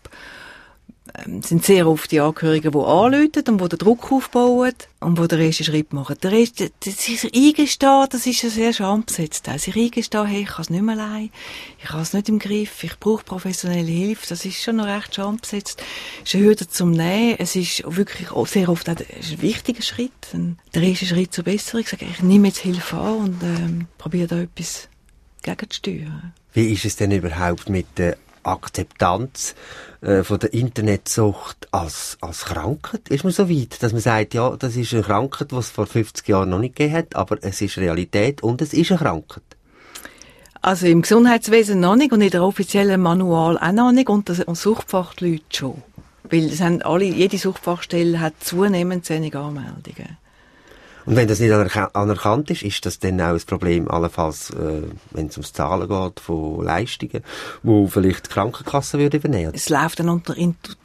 Sind sehr oft die Angehörigen, die anrufen und die den Druck aufbauen und die den ersten Schritt machen. Der erste, sich eingestehen, das ist ja sehr schambesetzt. Sich eingestehen, hey, ich kann es nicht mehr allein, ich habe es nicht im Griff, ich brauche professionelle Hilfe, das ist schon noch recht schambesetzt. Es ist eine Hürde zum Nähen, es ist wirklich auch sehr oft auch ein wichtiger Schritt. Der erste Schritt zur Besserung, ich sage, ich nehme jetzt Hilfe an und probiere da etwas gegenzusteuern. Wie ist es denn überhaupt mit der Akzeptanz von der Internetsucht als Krankheit? Ist man so weit, dass man sagt, ja, das ist eine Krankheit, die es vor 50 Jahren noch nicht gegeben hat, aber es ist Realität und es ist eine Krankheit? Also im Gesundheitswesen noch nicht und in der offiziellen Manual auch noch nicht und das Suchtfachleute schon. Weil es haben jede Suchtfachstelle hat zunehmend wenig Anmeldungen. Und wenn das nicht anerkannt ist das dann auch ein Problem, allenfalls, wenn es ums Zahlen geht von Leistungen, wo vielleicht die Krankenkasse würde übernehmen? Es läuft dann unter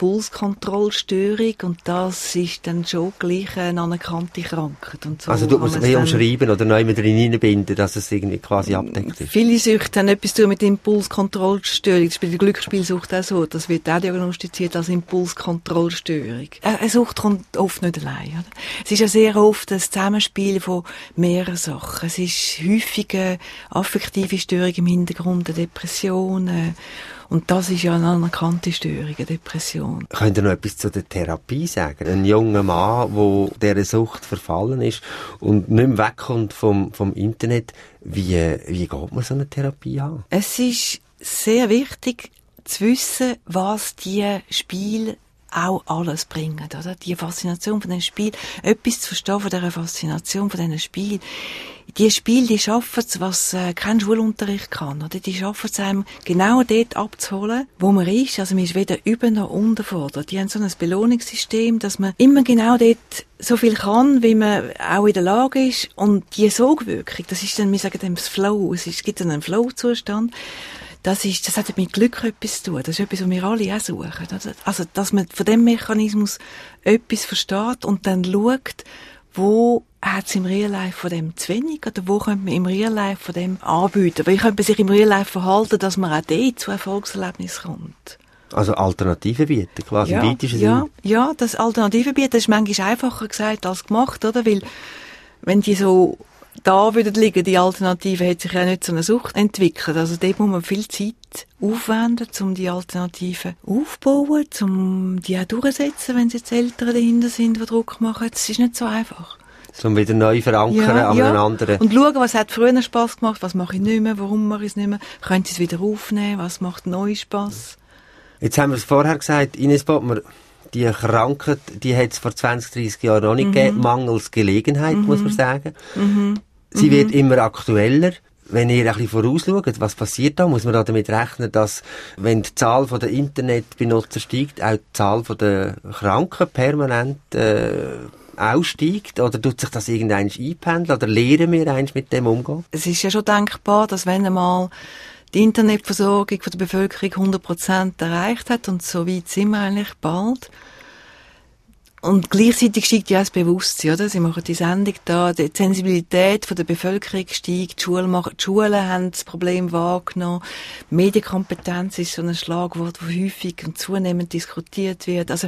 Impulskontrollstörung und das ist dann schon gleich eine anerkannte Krankheit. Und so also tut man es wie umschreiben oder neu mit reinbinden, dass es irgendwie quasi abdeckt ist? Viele Süchte haben etwas zu tun mit Impulskontrollstörung. Das ist bei der Glücksspielsucht auch so. Das wird auch diagnostiziert als Impulskontrollstörung. Eine Sucht kommt oft nicht allein. Oder? Es ist ja sehr oft ein Zusammenspiel von mehreren Sachen. Es ist häufig eine affektive Störung im Hintergrund, eine Depression. Und das ist ja eine anerkannte Störung, eine Depression. Könnt ihr noch etwas zu der Therapie sagen? Ein junger Mann, der dieser Sucht verfallen ist und nicht mehr wegkommt vom Internet. Wie geht man so eine Therapie an? Es ist sehr wichtig zu wissen, was die Spiele auch alles bringen, oder? Die Faszination von dem Spiel, etwas zu verstehen von dieser Faszination von diesen Spielen. Die Spiele, die schaffen es, was kein Schulunterricht kann, oder? Die schaffen es einem, genau dort abzuholen, wo man ist. Also man ist weder über noch unterfordert. Die haben so ein Belohnungssystem, dass man immer genau dort so viel kann, wie man auch in der Lage ist. Und die Sogwirkung, das ist dann, wir sagen dem das Flow. Es gibt dann einen Flow-Zustand. Das hat mit Glück etwas zu tun. Das ist etwas, was wir alle auch suchen. Also, dass man von dem Mechanismus etwas versteht und dann schaut, wo hat es im Real Life von dem zu wenig oder wo könnte man im Real Life von dem anbieten? Wie könnte man sich im Real Life verhalten, dass man auch dort zu Erfolgserlebnissen kommt? Also Alternativen bieten, quasi im weitesten Sinne? Ja, das Alternativen bieten, das ist manchmal einfacher gesagt als gemacht, oder? Weil, wenn die so da würden liegen, die Alternative hat sich ja nicht so eine Sucht entwickelt. Also dort muss man viel Zeit aufwenden, um die Alternativen aufzubauen, um die auch durchzusetzen, wenn jetzt Eltern dahinter sind, die Druck machen. Das ist nicht so einfach. Um wieder neu verankern an einem anderen. Und schauen, was hat früher Spass gemacht, was mache ich nicht mehr, warum mache ich es nicht mehr, können Sie es wieder aufnehmen, was macht neu Spass? Jetzt haben wir es vorher gesagt, Ines Bodmer, die Krankheit, die hat es vor 20, 30 Jahren noch nicht gegeben, mangels Gelegenheit, muss man sagen. Sie wird immer aktueller. Wenn ihr ein bisschen vorausschaut, was passiert da, muss man da damit rechnen, dass, wenn die Zahl der Internetbenutzer steigt, auch die Zahl der Kranken permanent auch steigt? Oder tut sich das irgendwann einpendeln? Oder lernen wir eigentlich mit dem umgehen? Es ist ja schon denkbar, dass wenn einmal die Internetversorgung von der Bevölkerung 100% erreicht hat, und so weit sind wir eigentlich bald, Und gleichzeitig steigt ja auch das Bewusstsein, oder? Sie machen die Sendung da, die Sensibilität von der Bevölkerung steigt, die Schulen haben das Problem wahrgenommen, Medienkompetenz ist so ein Schlagwort, das häufig und zunehmend diskutiert wird. Also,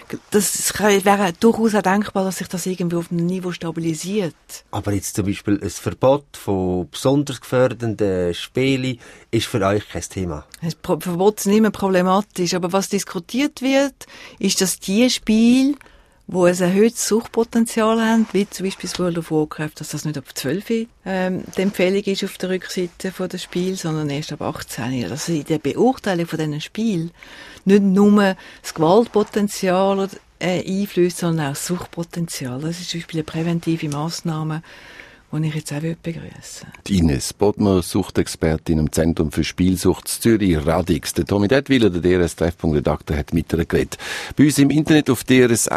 das wäre durchaus auch denkbar, dass sich das irgendwie auf einem Niveau stabilisiert. Aber jetzt zum Beispiel ein Verbot von besonders gefördernden Spielen ist für euch kein Thema? Das Verbot ist nicht mehr problematisch, aber was diskutiert wird, ist, dass die Spiele, wo ein erhöhtes Suchtpotenzial haben, wie zum Beispiel das World of Warcraft, dass das nicht ab 12 die Empfehlung ist auf der Rückseite von des Spiels, sondern erst ab 18. Also in der Beurteilung von diesen Spielen nicht nur das Gewaltpotenzial einflößt, sondern auch das Suchtpotenzial. Das ist zum Beispiel eine präventive Massnahme, die ich jetzt auch begrüßen würde. Ines Bodmer, Suchtexpertin im Zentrum für Spielsucht Zürich, Radix. Der Tommy Detwiller, der DRS-Treffpunkt-Redakteur, hat mit ihr geredet. Bei uns im Internet auf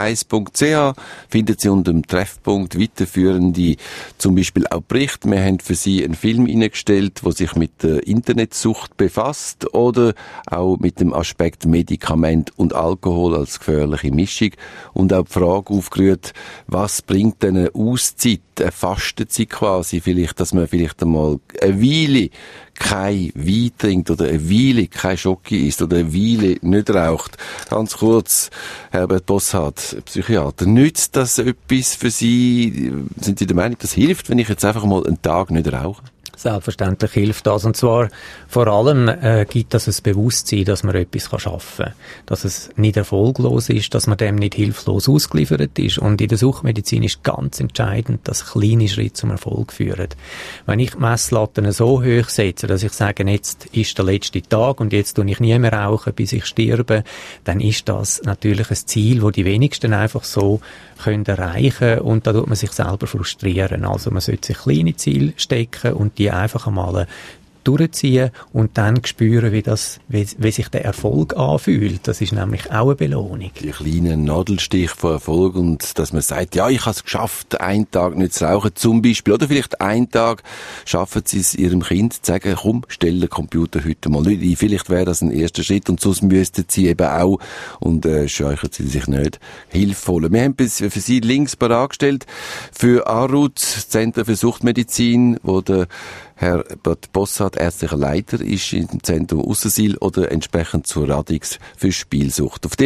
drs1.ch finden Sie unter dem Treffpunkt weiterführende, zum Beispiel auch Berichte. Wir haben für Sie einen Film eingestellt, der sich mit der Internetsucht befasst oder auch mit dem Aspekt Medikament und Alkohol als gefährliche Mischung. Und auch die Frage aufgerührt, was bringt denn eine Auszeit, eine Fastenzeit quasi, vielleicht, dass man vielleicht einmal eine Weile kein Wein trinkt oder eine Weile kein Schoki isst oder eine Weile nicht raucht. Ganz kurz, Herbert Bosshardt, Psychiater, nützt das etwas für Sie? Sind Sie der Meinung, das hilft, wenn ich jetzt einfach mal einen Tag nicht rauche? Selbstverständlich hilft das. Und zwar vor allem gibt das ein Bewusstsein, dass man etwas schaffen kann. Dass es nicht erfolglos ist, dass man dem nicht hilflos ausgeliefert ist. Und in der Suchtmedizin ist ganz entscheidend, dass kleine Schritte zum Erfolg führen. Wenn ich die Messlatten so hoch setze, dass ich sage, jetzt ist der letzte Tag und jetzt tue ich nie mehr rauchen, bis ich sterbe, dann ist das natürlich ein Ziel, das die wenigsten einfach so können erreichen, und da tut man sich selber frustrieren. Also man sollte sich kleine Ziele stecken und die einfach einmal durchziehen und dann spüren, wie sich der Erfolg anfühlt. Das ist nämlich auch eine Belohnung. Die kleinen Nadelstich von Erfolg und dass man sagt, ja, ich habe es geschafft, einen Tag nicht zu rauchen zum Beispiel. Oder vielleicht einen Tag schaffen Sie es Ihrem Kind zu sagen, komm, stell den Computer heute mal nicht ein. Vielleicht wäre das ein erster Schritt und sonst müssten Sie eben auch, und scheuchen Sie sich nicht, Hilfe holen. Wir haben für Sie Links bereitgestellt für ARUT, Zentrum für Suchtmedizin, wo der Herr Bosshardt, ärztlicher Leiter, ist im Zentrum Aussersil oder entsprechend zu Radix für Spielsucht. Auf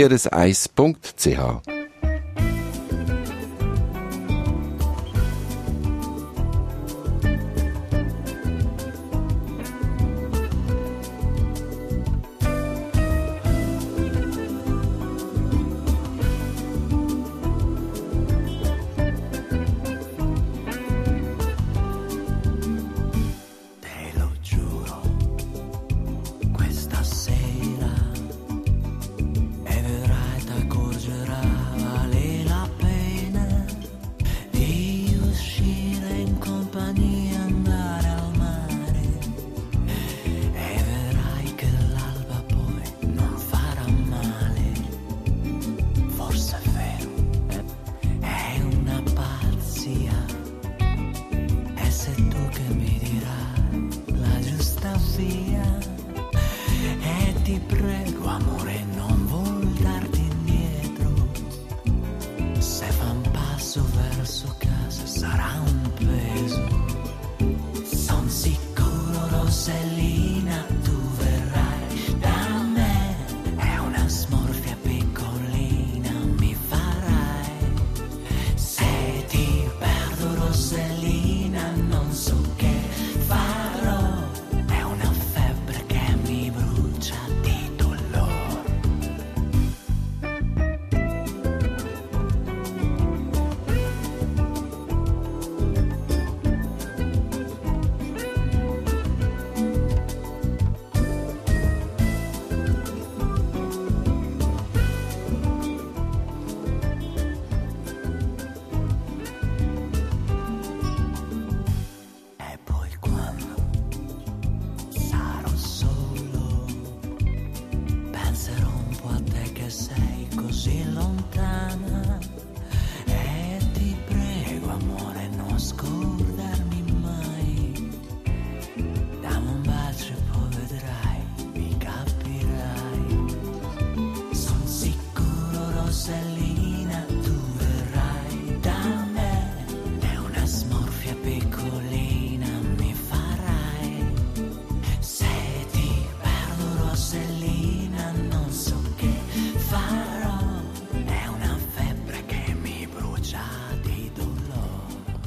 drs1.ch. Questa sera e vedrai t'accorgerai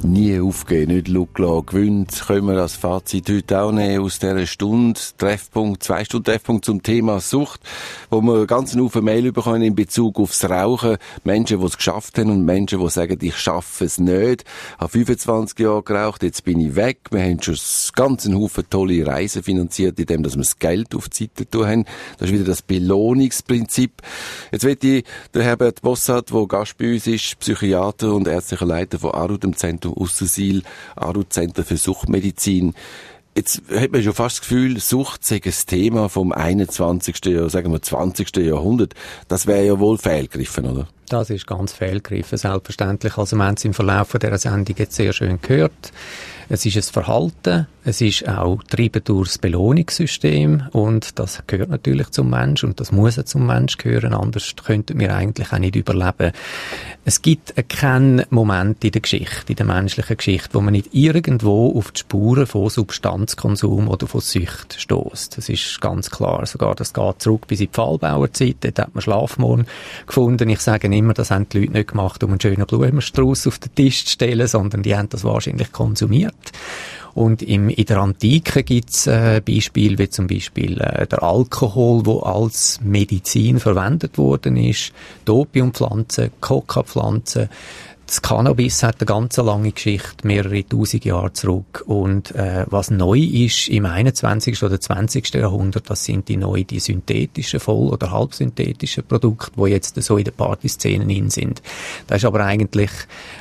Nie aufgeben, nicht schauen, gewinnt, können wir das Fazit heute auch nehmen aus dieser Stunde, 2 Stunden Treffpunkt zum Thema Sucht, wo wir ganz einen Haufen Mail bekommen in Bezug aufs Rauchen. Menschen, die es geschafft haben und Menschen, die sagen, ich schaffe es nicht. Ich habe 25 Jahre geraucht, jetzt bin ich weg. Wir haben schon ganz einen Haufen tolle Reisen finanziert, indem wir das Geld auf die Seite tun haben. Das ist wieder das Belohnungsprinzip. Jetzt wird der Herbert Bossart, der Gast bei uns ist, Psychiater und ärztlicher Leiter von ARUD, dem Zentrum Aussersil, ARUD-Zentrum für Suchtmedizin. Jetzt hat man schon fast das Gefühl, Sucht sei ein Thema vom 21. sagen wir 20. Jahrhundert. Das wäre ja wohl fehlgegriffen, oder? Das ist ganz fehlgegriffen, selbstverständlich. Also wir haben es im Verlauf dieser Sendung jetzt sehr schön gehört. Es ist ein Verhalten, es ist auch getrieben durch das Belohnungssystem und das gehört natürlich zum Mensch und das muss zum Mensch gehören, anders könnten wir eigentlich auch nicht überleben. Es gibt keinen Moment in der Geschichte, in der menschlichen Geschichte, wo man nicht irgendwo auf die Spuren von Substanzkonsum oder von Sucht stößt. Das ist ganz klar. Sogar das geht zurück bis in die Pfahlbauerzeit, dort hat man Schlafmohn gefunden. Ich sage immer, das haben die Leute nicht gemacht, um einen schönen Blumenstrauß auf den Tisch zu stellen, sondern die haben das wahrscheinlich konsumiert. Und in der Antike gibt's Beispiele, wie zum Beispiel der Alkohol, wo als Medizin verwendet worden ist, die Opiumpflanze, Coca-Pflanze. Das Cannabis hat eine ganz lange Geschichte, mehrere tausend Jahre zurück. Und was neu ist im 21. oder 20. Jahrhundert, das sind die synthetischen, voll- oder halbsynthetischen Produkte, die jetzt so in den Partyszenen in sind. Das ist aber eigentlich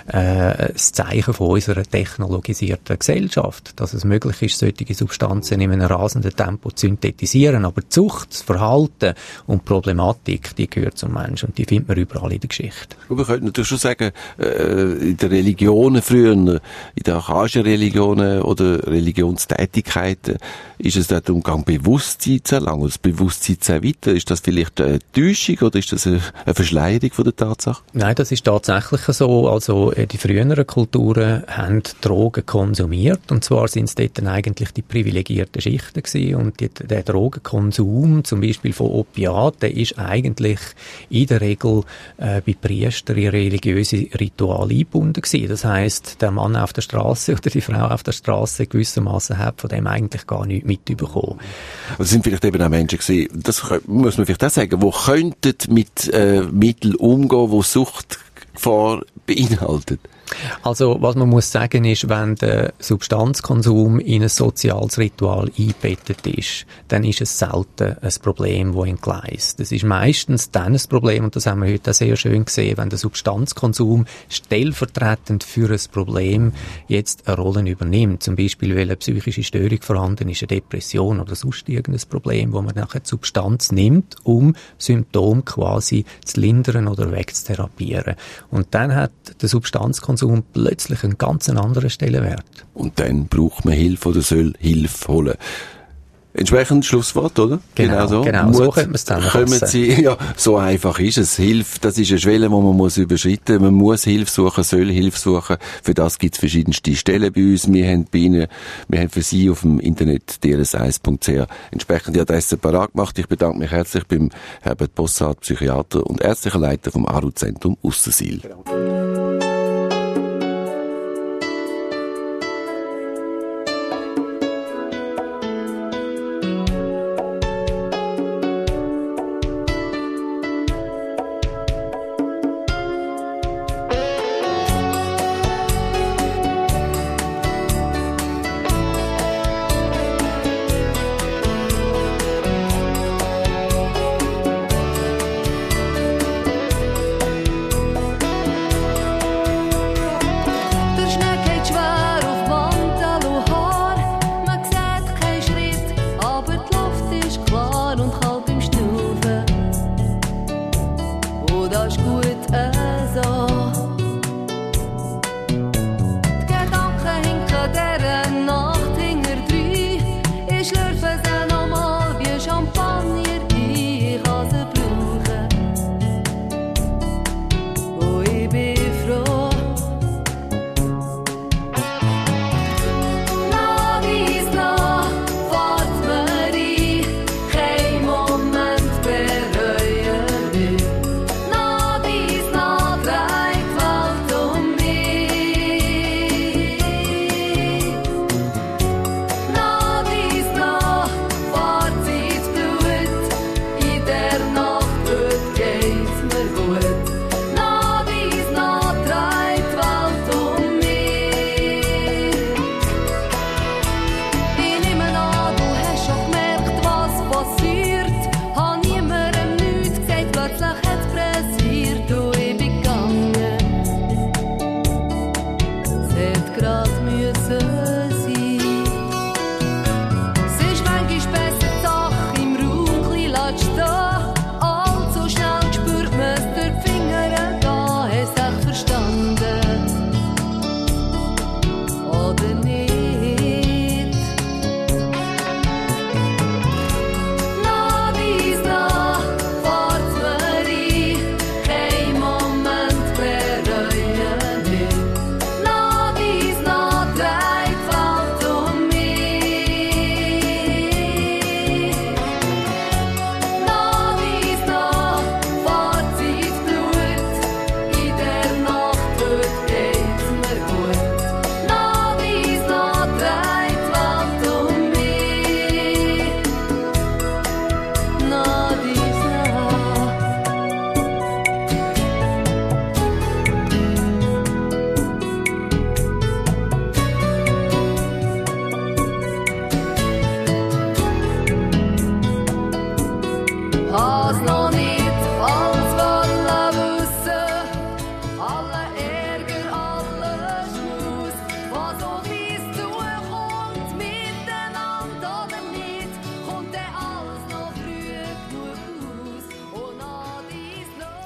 das Zeichen von unserer technologisierten Gesellschaft, dass es möglich ist, solche Substanzen in einem rasenden Tempo zu synthetisieren. Aber die Zucht, das Verhalten und die Problematik, die gehört zum Menschen und die findet man überall in der Geschichte. Aber wir könnten natürlich schon sagen, in den Religionen früher, in den archaischen Religionen oder Religionstätigkeiten, ist es dort umgegangen, Bewusstsein zu erlangen, das Bewusstsein zu erweitern. Ist das vielleicht eine Täuschung oder ist das eine Verschleierung von der Tatsache? Nein, das ist tatsächlich so. Also die früheren Kulturen haben Drogen konsumiert und zwar sind es dort dann eigentlich die privilegierten Schichten gewesen und der Drogenkonsum, zum Beispiel von Opiaten, ist eigentlich in der Regel bei Priestern in religiöse Rituale eingebunden gewesen. Das heisst, der Mann auf der Straße oder die Frau auf der Straße gewissermaßen hat von dem eigentlich gar nichts mitbekommen. Das sind vielleicht eben auch Menschen gewesen, das muss man vielleicht auch sagen, die könnten mit Mitteln umgehen, die Suchtgefahr beinhaltet. Also, was man muss sagen ist, wenn der Substanzkonsum in ein soziales Ritual eingebettet ist, dann ist es selten ein Problem, das entgleist. Das ist meistens dann ein Problem, und das haben wir heute auch sehr schön gesehen, wenn der Substanzkonsum stellvertretend für ein Problem jetzt eine Rolle übernimmt. Zum Beispiel, weil eine psychische Störung vorhanden ist, eine Depression oder sonst irgendein Problem, wo man nachher die Substanz nimmt, um Symptome quasi zu lindern oder wegzutherapieren. Und dann hat der Substanzkonsum plötzlich einen ganz anderen Stellenwert. Und dann braucht man Hilfe oder soll Hilfe holen. Entsprechend Schlusswort, oder? Genau so könnte man es zusammenfassen. Ja, so einfach ist es. Hilfe, das ist eine Schwelle, die man muss überschreiten. Man muss Hilfe suchen, soll Hilfe suchen. Für das gibt es verschiedenste Stellen bei uns. Wir haben für Sie auf dem Internet drs1.ch entsprechende Adressen parat gemacht. Ich bedanke mich herzlich beim Herbert Bossart, Psychiater und ärztlicher Leiter vom ARUD-Zentrum Aussersil.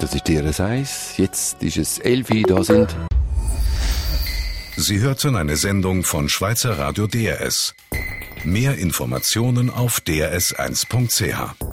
Das ist DRS1. Jetzt ist es 11 Uhr, da sind... Sie hörten eine Sendung von Schweizer Radio DRS. Mehr Informationen auf drs1.ch.